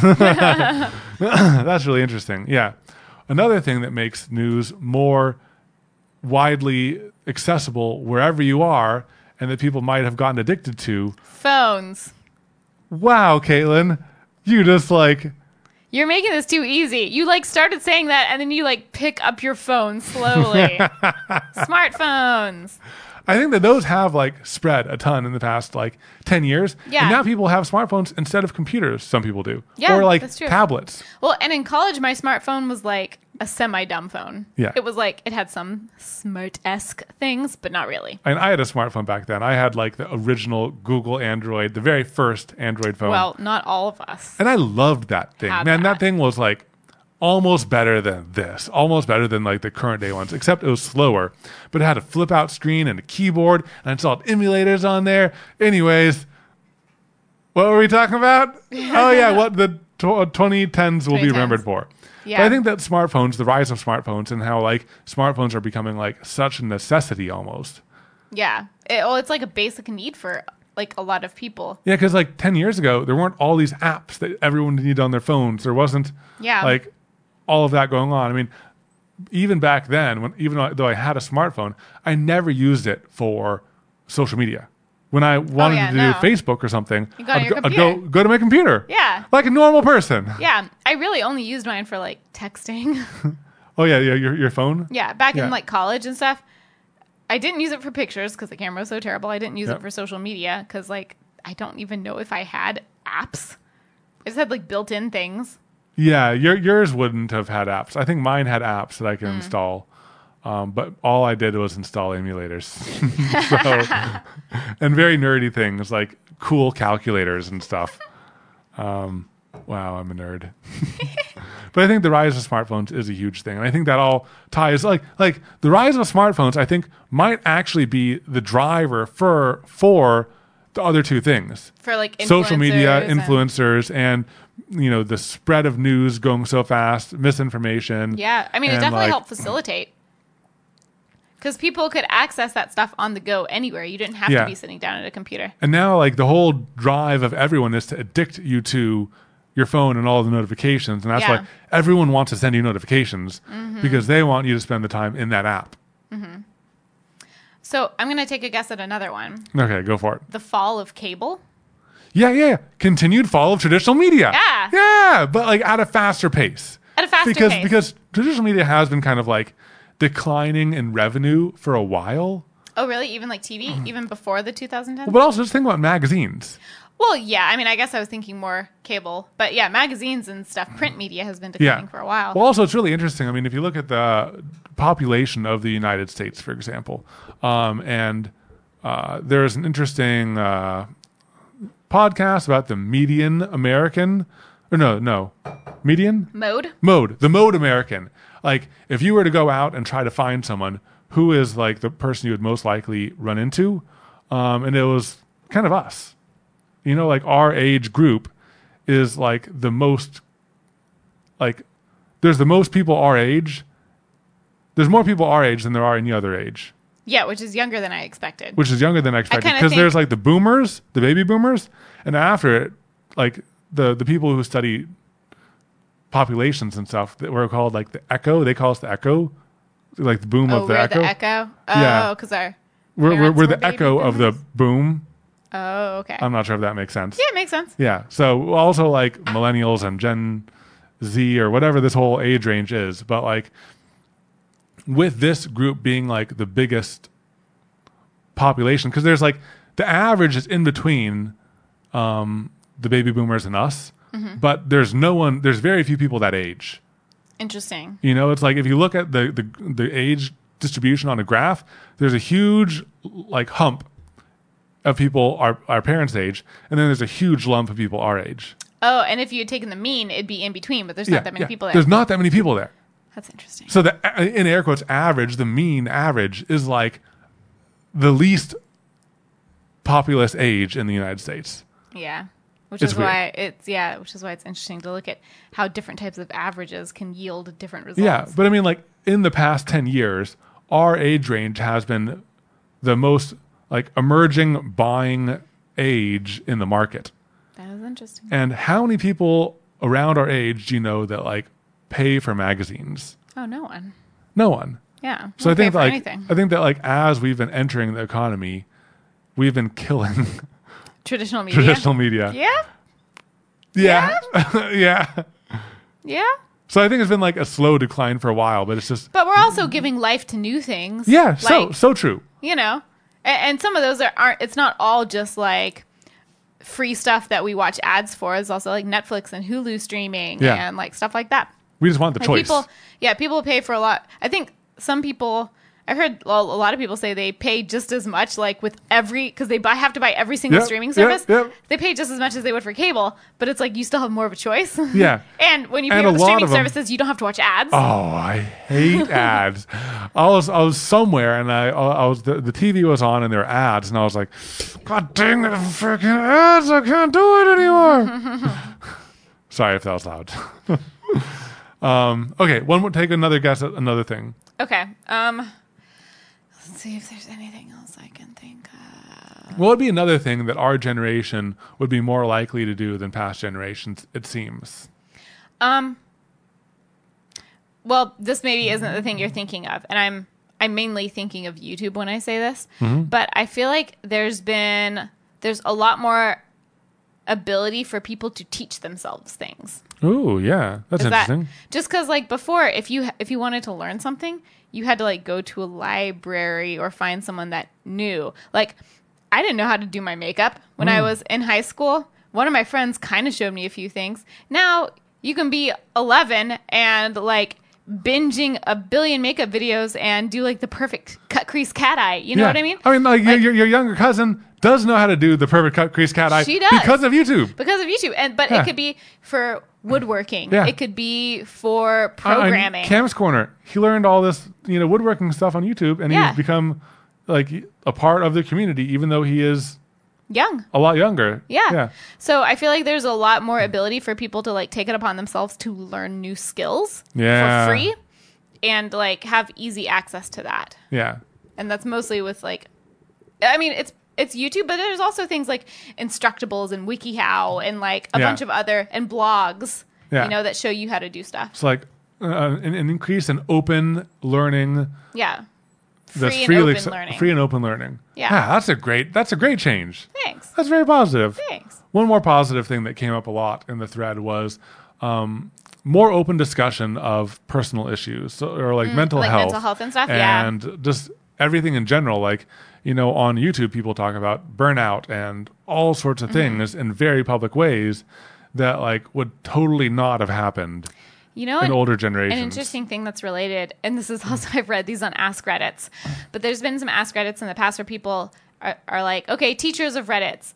That's really interesting. Yeah. Another thing that makes news more widely accessible wherever you are and that people might have gotten addicted to. Phones. Wow, Caitlin. You just like... You're making this too easy. You like started saying that and then you like pick up your phone slowly. Smartphones. I think that those have like spread a ton in the past like 10 years. Yeah. And now people have smartphones instead of computers. Some people do. Yeah, or like that's true. tablets. Well, and in college, my smartphone was like a semi-dumb phone. Yeah. It was like, it had some smart-esque things, but not really. And I had a smartphone back then. I had like the original Google Android, the very first Android phone. Well, not all of us. And I loved that thing. Had Man, that that. thing was like almost better than this. Almost better than like the current day ones, except it was slower. But it had a flip out screen and a keyboard and I installed emulators on there. Anyways, what were we talking about? Oh yeah, what the 2010s will be 2010s. remembered for. Yeah. But I think that smartphones, the rise of smartphones and how like smartphones are becoming like such a necessity almost. Yeah. It's like a basic need for like a lot of people. Yeah, because like 10 years ago, there weren't all these apps that everyone needed on their phones. There wasn't like all of that going on. I mean, even back then, even though I had a smartphone, I never used it for social media. When I wanted to do Facebook or something, You go on your I'd computer. go to my computer. Yeah. Like a normal person. Yeah. I really only used mine for like texting. Oh, yeah, your phone? Yeah. Back Yeah. in like college and stuff. I didn't use it for pictures because the camera was so terrible. I didn't use Yep. it for social media because like I don't even know if I had apps. I just had like built-in things. Yeah, yours wouldn't have had apps. I think mine had apps that I can install. But all I did was install emulators. And very nerdy things like cool calculators and stuff. Wow, I'm a nerd. But I think the rise of smartphones is a huge thing. And I think that all ties like the rise of smartphones, I think, might actually be the driver for the other two things. For like social media, influencers influencers, and the spread of news going so fast, misinformation. Yeah. I mean, it and, definitely like, helped facilitate. Because people could access that stuff on the go anywhere. You didn't have Yeah. to be sitting down at a computer. And now, like, the whole drive of everyone is to addict you to your phone and all the notifications. And that's Yeah. why everyone wants to send you notifications because they want you to spend the time in that app. So I'm going to take a guess at another one. Okay, go for it. The fall of cable. Yeah. Continued fall of traditional media. Yeah. Yeah, but like at a faster pace. At a faster because, pace. Because traditional media has been kind of like declining in revenue for a while. Oh, really? Even like TV? Even before the 2010s? But also just think about magazines. Well, yeah. I mean, I guess I was thinking more cable. But yeah, magazines and stuff, print media has been declining for a while. Well, also, it's really interesting. I mean, if you look at the population of the United States, for example, and there's an interesting podcast about the median American, or no, median? Mode? The mode American. Like, if you were to go out and try to find someone, who is like the person you would most likely run into? And it was kind of us. Like our age group is like the most, like, there's the most people our age. There's more people our age than there are any other age. Yeah, which is younger than I expected. Which is younger than I expected. kinda Because think- there's like the boomers, the baby boomers, and after it, like the people who study populations and stuff that were called like the echo. They call us the echo. Like the boom Oh, of the we're echo. the echo? Oh, Yeah. because our We're parents the were baby echo of the boomers? boom. Oh, okay. I'm not sure if that makes sense. Yeah, it makes sense. Yeah. So also like millennials and Gen Z or whatever this whole age range is. But like with this group being like the biggest population, because there's like the average is in between the baby boomers and us, but there's very few people that age. Interesting. It's like if you look at the age distribution on a graph, there's a huge like hump of people our parents' age, and then there's a huge lump of people our age. Oh, and if you had taken the mean, it'd be in between, but there's not that many people there. There's not that many people there. That's interesting. So the in air quotes average, the mean average is like the least populous age in the United States. Yeah. Which It's is why it's interesting to look at how different types of averages can yield different results. Yeah, but I mean, like in the past 10 years, our age range has been the most like emerging buying age in the market. That is interesting. And how many people around our age do you know that like pay for magazines? Oh, no one. No one. Yeah. So I Won't pay think for like anything. I think that like as we've been entering the economy, we've been killing Traditional media. traditional media. Yeah. Yeah. Yeah. Yeah. So I think it's been like a slow decline for a while, but it's just But we're also giving life to new things. yeah, Like, so true. And some of those aren't, it's not all just like free stuff that we watch ads for. It's also like Netflix and Hulu streaming Yeah. and like stuff like that. We just want the Like choice. people pay for a lot. I think some people, I've heard a lot of people say they pay just as much, like with because they have to buy every single Yep, streaming yep, service. yep. They pay just as much as they would for cable, but it's like you still have more of a choice. Yeah. And when you pay And for a the lot streaming of 'em- services, you don't have to watch ads. Oh, I hate ads. I was somewhere and I was the TV was on and there were ads and I was like, God dang it, freaking ads! I can't do it anymore. Sorry if that was loud. Okay, take another guess at another thing. Okay. Let's see if there's anything else I can think of. What would be another thing that our generation would be more likely to do than past generations? It seems. Well, this maybe isn't the thing you're thinking of, and I'm mainly thinking of YouTube when I say this. But I feel like there's a lot more ability for people to teach themselves things. Oh yeah, that's interesting. Just because like before, if you wanted to learn something, you had to like go to a library or find someone that knew. Like I didn't know how to do my makeup when I was in high school. One of my friends kind of showed me a few things. Now you can be 11 and like binging a billion makeup videos and do like the perfect cut crease cat eye. You know what I mean? I mean, like your younger cousin does know how to do the perfect cut crease cat eye. She does. Because of YouTube. Because of YouTube. But it could be for woodworking. Yeah. It could be for programming. Cam's Corner. He learned all this, woodworking stuff on YouTube, and he's become like a part of the community, even though he is young. A lot younger. Yeah. So I feel like there's a lot more ability for people to like take it upon themselves to learn new skills for free and like have easy access to that. Yeah. And that's mostly with like, I mean, it's YouTube, but there's also things like Instructables and WikiHow and like a bunch of other, and blogs, that show you how to do stuff. It's like an increase in open learning. Yeah. Free and open learning. Yeah. That's a great change. Thanks. That's very positive. Thanks. One more positive thing that came up a lot in the thread was more open discussion of personal issues or like mental health. Mental health and stuff, and just everything in general. Like, on YouTube, people talk about burnout and all sorts of things in very public ways that like would totally not have happened. In older generations. An interesting thing that's related, and this is also, I've read these on Ask Reddits, but there's been some Ask Reddits in the past where people are like, okay, teachers of Reddit,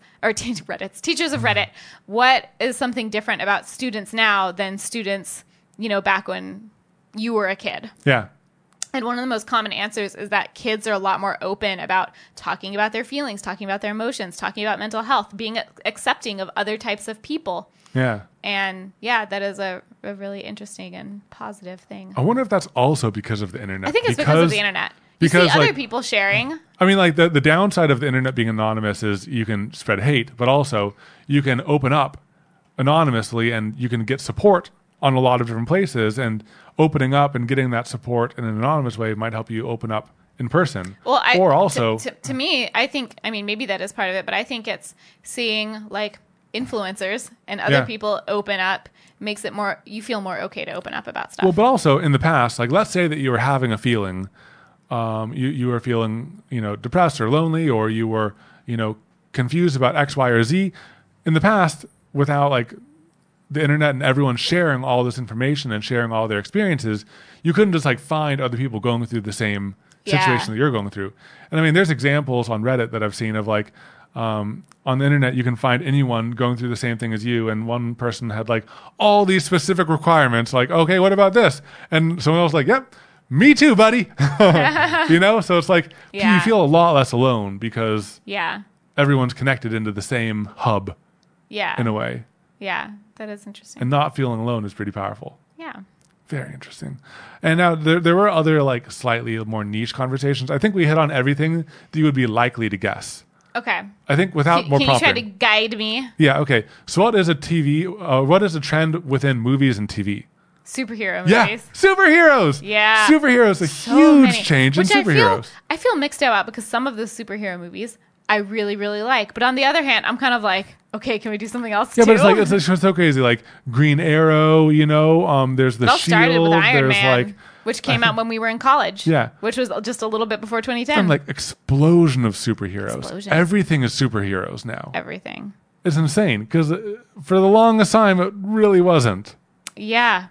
what is something different about students now than students, back when you were a kid? Yeah. And one of the most common answers is that kids are a lot more open about talking about their feelings, talking about their emotions, talking about mental health, being accepting of other types of people. Yeah. And that is a really interesting and positive thing. I wonder if that's also because of the internet. I think it's because of the internet. You see other people sharing. I mean, like the downside of the internet being anonymous is you can spread hate, but also you can open up anonymously and you can get support on a lot of different places, and opening up and getting that support in an anonymous way might help you open up in person. Well, or also to me, I think, I mean, maybe that is part of it, but I think it's seeing like influencers and other people open up makes it more, you feel more okay to open up about stuff. Well, but also in the past, like let's say that you were having a feeling, you were feeling, depressed or lonely, or you were, confused about X, Y, or Z. In the past, without like the internet and everyone sharing all this information and sharing all their experiences, you couldn't just like find other people going through the same situation that you're going through. And I mean, there's examples on Reddit that I've seen of like, on the internet, you can find anyone going through the same thing as you. And one person had like all these specific requirements, like, okay, what about this? And someone else like, yep, me too, buddy. So it's like, you feel a lot less alone because everyone's connected into the same hub in a way. Yeah, that is interesting. And not feeling alone is pretty powerful. Yeah. Very interesting. And now there were other like slightly more niche conversations. I think we hit on everything that you would be likely to guess. Okay. I think without more prompting. Can you try to guide me? Yeah, okay. So what is a what is a trend within movies and TV? Superhero movies. Yeah, superheroes. Yeah. Superheroes, a huge change in superheroes. I feel mixed about because some of the superhero movies I really, really like. But on the other hand, I'm kind of like, okay, can we do something else too? But it's so crazy. Like Green Arrow, there's the It all Shield. started with Iron there's Man, like, which came out when we were in college. Yeah. Which was just a little bit before 2010. And like explosion of superheroes. Everything is superheroes now. Everything. It's insane because for the longest time, it really wasn't. Yeah.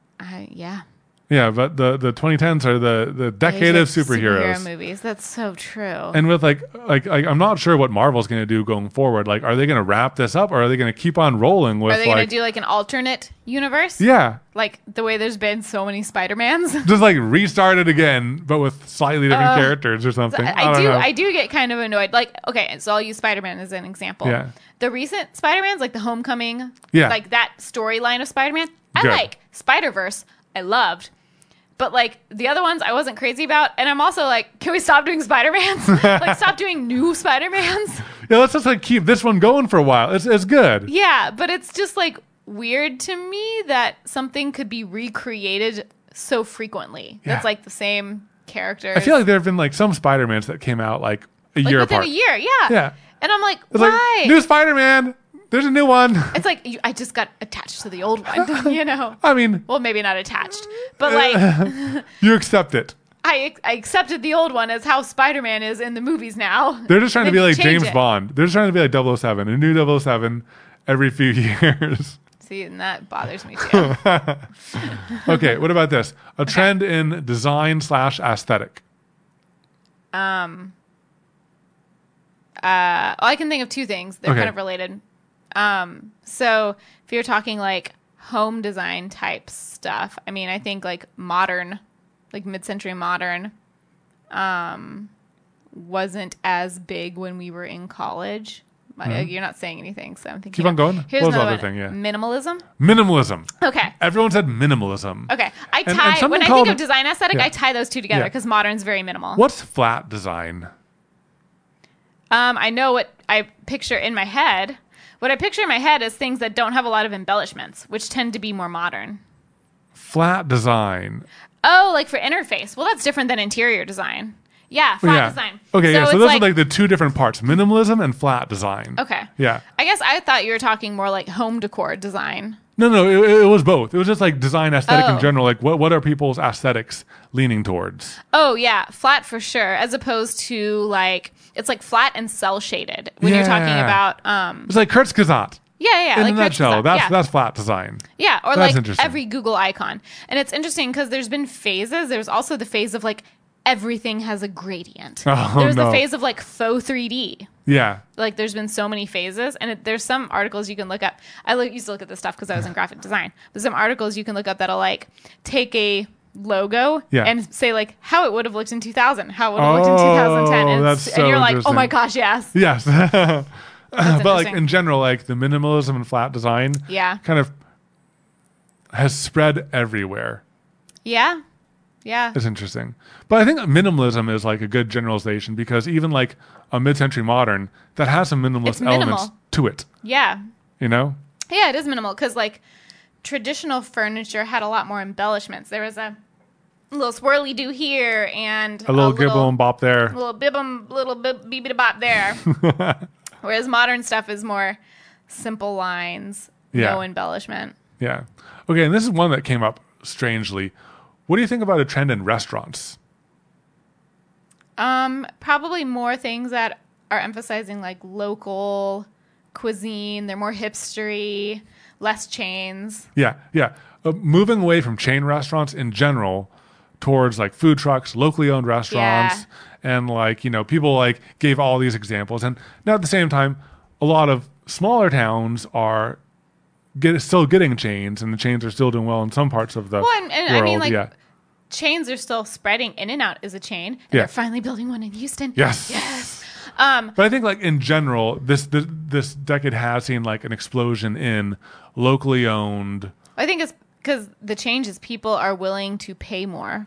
Yeah, but the 2010s are the decade of superheroes. Superhero movies. That's so true. And with like I'm not sure what Marvel's going to do going forward. Like, are they going to wrap this up, or are they going to keep on rolling with? Are they going to do like an alternate universe? Yeah, like the way there's been so many Spider-Mans. Just like restart it again, but with slightly different characters or something. I do get kind of annoyed. Like, okay, so I'll use Spider-Man as an example. Yeah. The recent Spider-Mans, like the Homecoming, like that storyline of Spider-Man, I like. Spider-Verse, I loved. But like the other ones I wasn't crazy about. And I'm also like, can we stop doing Spider-Mans? Like stop doing new Spider-Mans? Yeah, let's just like keep this one going for a while. It's good. Yeah, but it's just like weird to me that something could be recreated so frequently. Yeah. That's like the same characters. I feel like there have been like some Spider-Mans that came out like a year apart. Within a year, yeah. Yeah. And I'm like, it's why? Like, new Spider-Man. There's a new one. It's like, I just got attached to the old one, I mean. Well, maybe not attached, but like. You accept it. I accepted the old one as how Spider-Man is in the movies now. They're just trying to be like James Bond. They're just trying to be like 007, a new 007 every few years. See, See, and that bothers me too. Okay, what about this? A trend in design / aesthetic. I can think of two things. They're kind of related. So if you're talking like home design type stuff, I mean, I think like modern, like mid-century modern, wasn't as big when we were in college. You're not saying anything, so I'm thinking. Keep on going. Here's what was the another other thing? Yeah. Minimalism. Minimalism. Okay. Everyone said minimalism. Okay. And when I think of design aesthetic, Yeah. I tie those two together because modern's very minimal. What's flat design? I know what I picture in my head. What I picture in my head is things that don't have a lot of embellishments, which tend to be more modern. Flat design. Oh, like for interface. Well, that's different than interior design. Yeah, flat design. Okay, so it's those are like the two different parts, minimalism and flat design. Okay. Yeah. I guess I thought you were talking more like home decor design. No, it was both. It was just like design aesthetic in Oh. general. Like what are people's aesthetics leaning towards? Oh, yeah, flat for sure, as opposed to like, it's like flat and cell shaded when you're talking Yeah. about, It's like Kurzgesagt. yeah, In like a nutshell, Kurzgesagt. that's flat design. Yeah, or That's like interesting. every Google icon. And it's interesting because there's been phases. There's also the phase of like everything has a gradient. Oh, There's no. the phase of like faux 3D. Yeah. Like there's been so many phases, and there's some articles you can look up. Used to look at this stuff because I was in graphic design. But some articles you can look up that'll like take a logo Yeah. and say like how it would have looked in 2000, how it would have looked in 2010, and, that's and so you're like, oh interesting. my gosh, yes. Yes. But like interesting. in general, like the minimalism and flat design Yeah. kind of has spread everywhere. Yeah. Yeah. It's interesting. But I think minimalism is like a good generalization because even like a mid-century modern that has some minimalist It's minimal. elements to it, Yeah. you know? Yeah, it is minimal because like traditional furniture had a lot more embellishments. There was a little swirly do here and A little gibble and bop there. little bibbum, little beebity bop there. Whereas modern stuff is more simple lines, Yeah. no embellishment. Yeah. Okay, and this is one that came up strangely. What do you think about a trend in restaurants? Probably more things that are emphasizing like local cuisine. They're more hipstery, less chains. Yeah. Moving away from chain restaurants in general towards like food trucks, locally owned restaurants, and like, you know, people like gave all these examples. And now at the same time, a lot of smaller towns are still getting chains, and the chains are still doing well in some parts of the Well, and world. I mean, like, yeah. chains are still spreading. In-N-Out is a chain, and Yeah. they're finally building one in Houston. Yes. Yes. But I think like in general, this decade has seen like an explosion in locally owned. I think it's because the change is people are willing to pay more,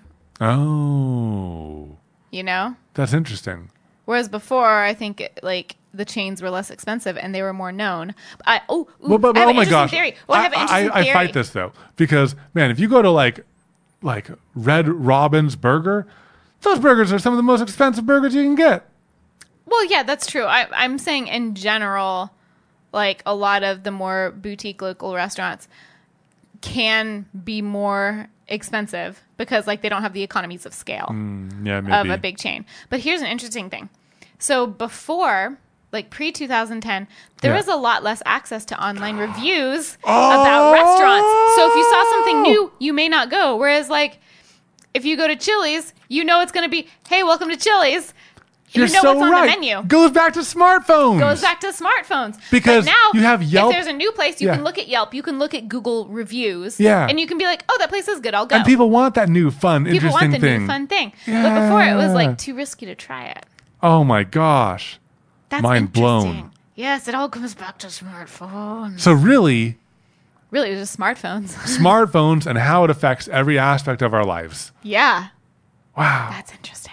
Oh, you know? that's interesting. Whereas before, I think like the chains were less expensive and they were more known. But I have oh an my interesting gosh, theory. Well, I have an interesting I theory. fight this though because man, if you go to like Red Robin's Burger, those burgers are some of the most expensive burgers you can get. Well, yeah, that's true. I'm saying in general, like a lot of the more boutique local restaurants can be more expensive because like they don't have the economies of scale Yeah, of maybe. a big chain. But here's an interesting thing. So before, like pre-2010, there Yeah. was a lot less access to online reviews about restaurants. So if you saw something new, you may not go. Whereas like if you go to Chili's, you know it's going to be, hey, welcome to Chili's. You're you know so what's on right. the menu. Goes back to smartphones. Goes back to smartphones. Because but now, you have Yelp. if there's a new place, you Yeah. can look at Yelp. You can look at Google reviews. Yeah. And you can be like, oh, that place is good. I'll go. And people want that new, fun, People interesting want the thing. new fun thing. But before, it was Yeah. like too risky to try it. Oh my gosh. That's Mind blown. interesting. Yes, it all comes back to smartphones. So really, Really, it was just smartphones. smartphones and how it affects every aspect of our lives. Yeah. Wow. That's interesting.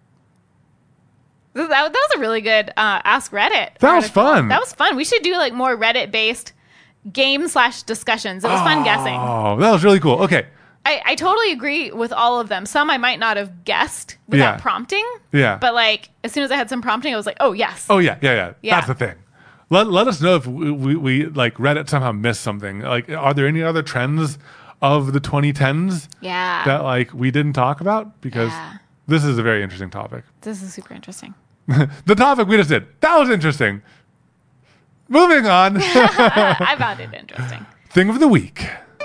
That was a really good Ask Reddit. That was article. fun. That was fun. We should do like more Reddit-based game/discussions. It was fun guessing. Oh, that was really cool. Okay. I totally agree with all of them. Some I might not have guessed without Yeah. prompting. Yeah. But like as soon as I had some prompting, I was like, oh yes. Oh yeah. Yeah. That's the thing. Let us know if we like Reddit somehow missed something. Like, are there any other trends of the 2010s Yeah. that like we didn't talk about? Because Yeah. this is a very interesting topic. This is super interesting. The topic we just did, that was interesting. Moving on I found it interesting. Thing of the week.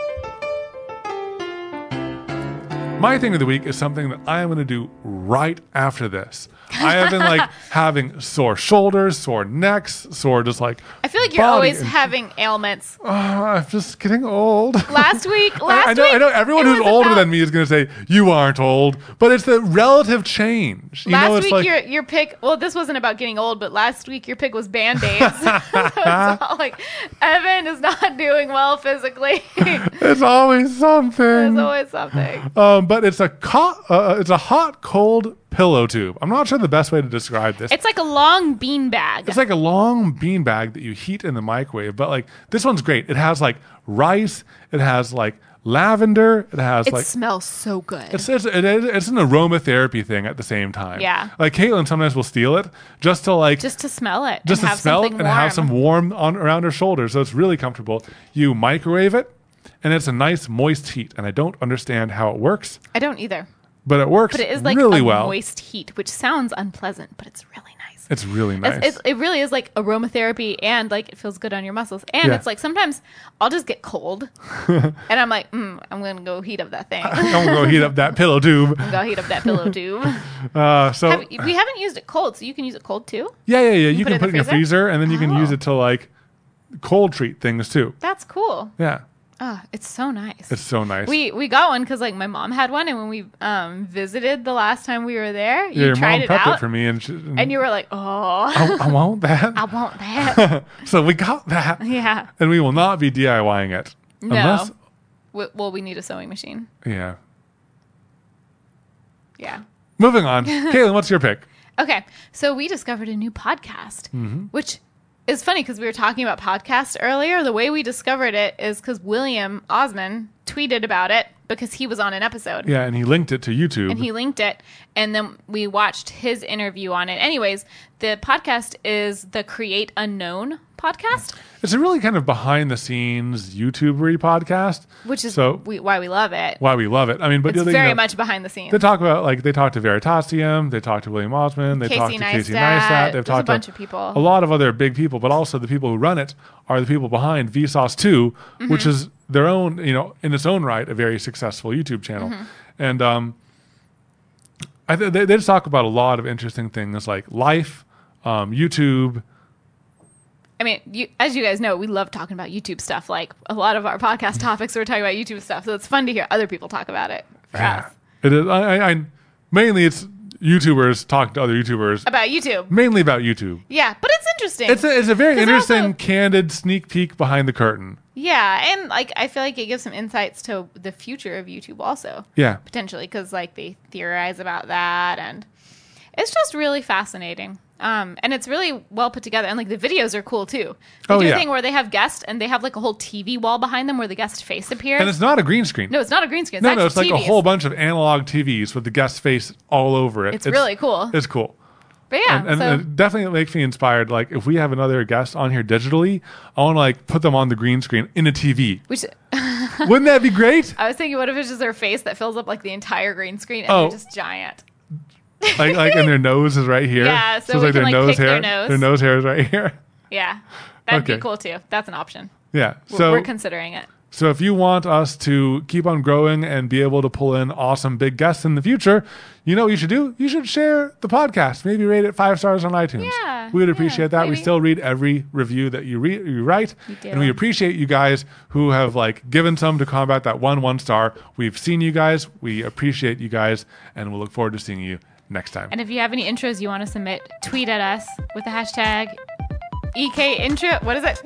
My thing of the week is something that I am going to do right after this. I have been like having sore shoulders, sore necks, sore just like. I feel like you're always having ailments. I'm just getting old. Last week, I know everyone who's older than me is going to say you aren't old, but it's the relative change. Last week like, your pick. Well, this wasn't about getting old, but last week your pick was Band-Aids. It's all like Evan is not doing well physically. It's always something. There's always something. But it's a hot cold pillow tube. I'm not sure the best way to describe this. It's like a long bean bag. It's like a long bean bag that you heat in the microwave. But like this one's great. It has like rice. It has like lavender. It smells so good. It's an aromatherapy thing at the same time. Yeah. Like Caitlin sometimes will steal it just to smell it. Just to smell it and have some warm around her shoulders. So it's really comfortable. You microwave it and it's a nice moist heat. And I don't understand how it works. I don't either. But it works really well. But it is like really a well. Moist heat, which sounds unpleasant, but it's really nice. It's really nice. It really is like aromatherapy, and like it feels good on your muscles. And it's like sometimes I'll just get cold, and I'm like, I'm going to go heat up that thing. I'm going to go heat up that pillow tube. I'm going to heat up that pillow tube. We haven't used it cold, so you can use it cold too? Yeah. You can put it in your freezer, and then you can use it to like cold treat things too. That's cool. Yeah. Oh, it's so nice. It's so nice. We got one because like my mom had one, and when we visited the last time we were there, you your tried mom it prepped out it for me, and you were like, "Oh, I want that. I want that." So we got that. Yeah. And we will not be DIYing it. No. We need a sewing machine. Yeah. Yeah. Moving on. Caitlin, what's your pick? Okay, so we discovered a new podcast, which is funny because we were talking about podcasts earlier. The way we discovered it is because William Osman tweeted about it because he was on an episode. Yeah, and he linked it to YouTube. And then we watched his interview on it. Anyways, the podcast is the Create Unknown podcast. It's a really kind of behind-the-scenes YouTuber-y podcast. Which is why we love it. Why we love it. I mean, but it's very much behind the scenes. They talk about, they talk to Veritasium, they talk to William Osman, they talk to Casey Neistat. They've talked to a bunch of people. A lot of other big people, but also the people who run it are the people behind Vsauce 2, which is their own, in its own right, a very successful YouTube channel. And they just talk about a lot of interesting things like life, YouTube. I mean, as you guys know, we love talking about YouTube stuff. Like a lot of our podcast topics, we're talking about YouTube stuff. So it's fun to hear other people talk about it for us. It is. Mainly it's YouTubers talking to other YouTubers. About YouTube. Mainly about YouTube. Yeah, but it's interesting. It's a very interesting, candid sneak peek behind the curtain. Yeah, and I feel like it gives some insights to the future of YouTube also. Yeah. Potentially, because they theorize about that, and it's just really fascinating. And it's really well put together, and the videos are cool too. They do a thing where they have guests, and they have a whole TV wall behind them where the guest face appears. And it's not a green screen. No, it's not a green screen. It's like TVs. A whole bunch of analog TVs with the guest face all over it. It's really cool. It's cool. But yeah, and it definitely makes me inspired. Like if we have another guest on here digitally, I want to put them on the green screen in a TV. Wouldn't that be great? I was thinking, what if it's just their face that fills up the entire green screen and they're just giant. And their nose is right here. Yeah, so we can their nose pick hair. Their nose hair is right here. Yeah, that'd be cool too. That's an option. Yeah, we're considering it. So if you want us to keep on growing and be able to pull in awesome big guests in the future, you know what you should do? You should share the podcast. Maybe rate it 5 stars on iTunes. Yeah, we would appreciate that. Maybe. We still read every review that you write. And we appreciate you guys who have given some to combat that 1 star. We've seen you guys. We appreciate you guys. And we'll look forward to seeing you next time. And if you have any intros you want to submit, tweet at us with the hashtag EK intro. What is it?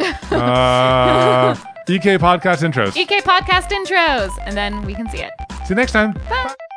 EK Podcast Intros. EK Podcast Intros. And then we can see it. See you next time. Bye.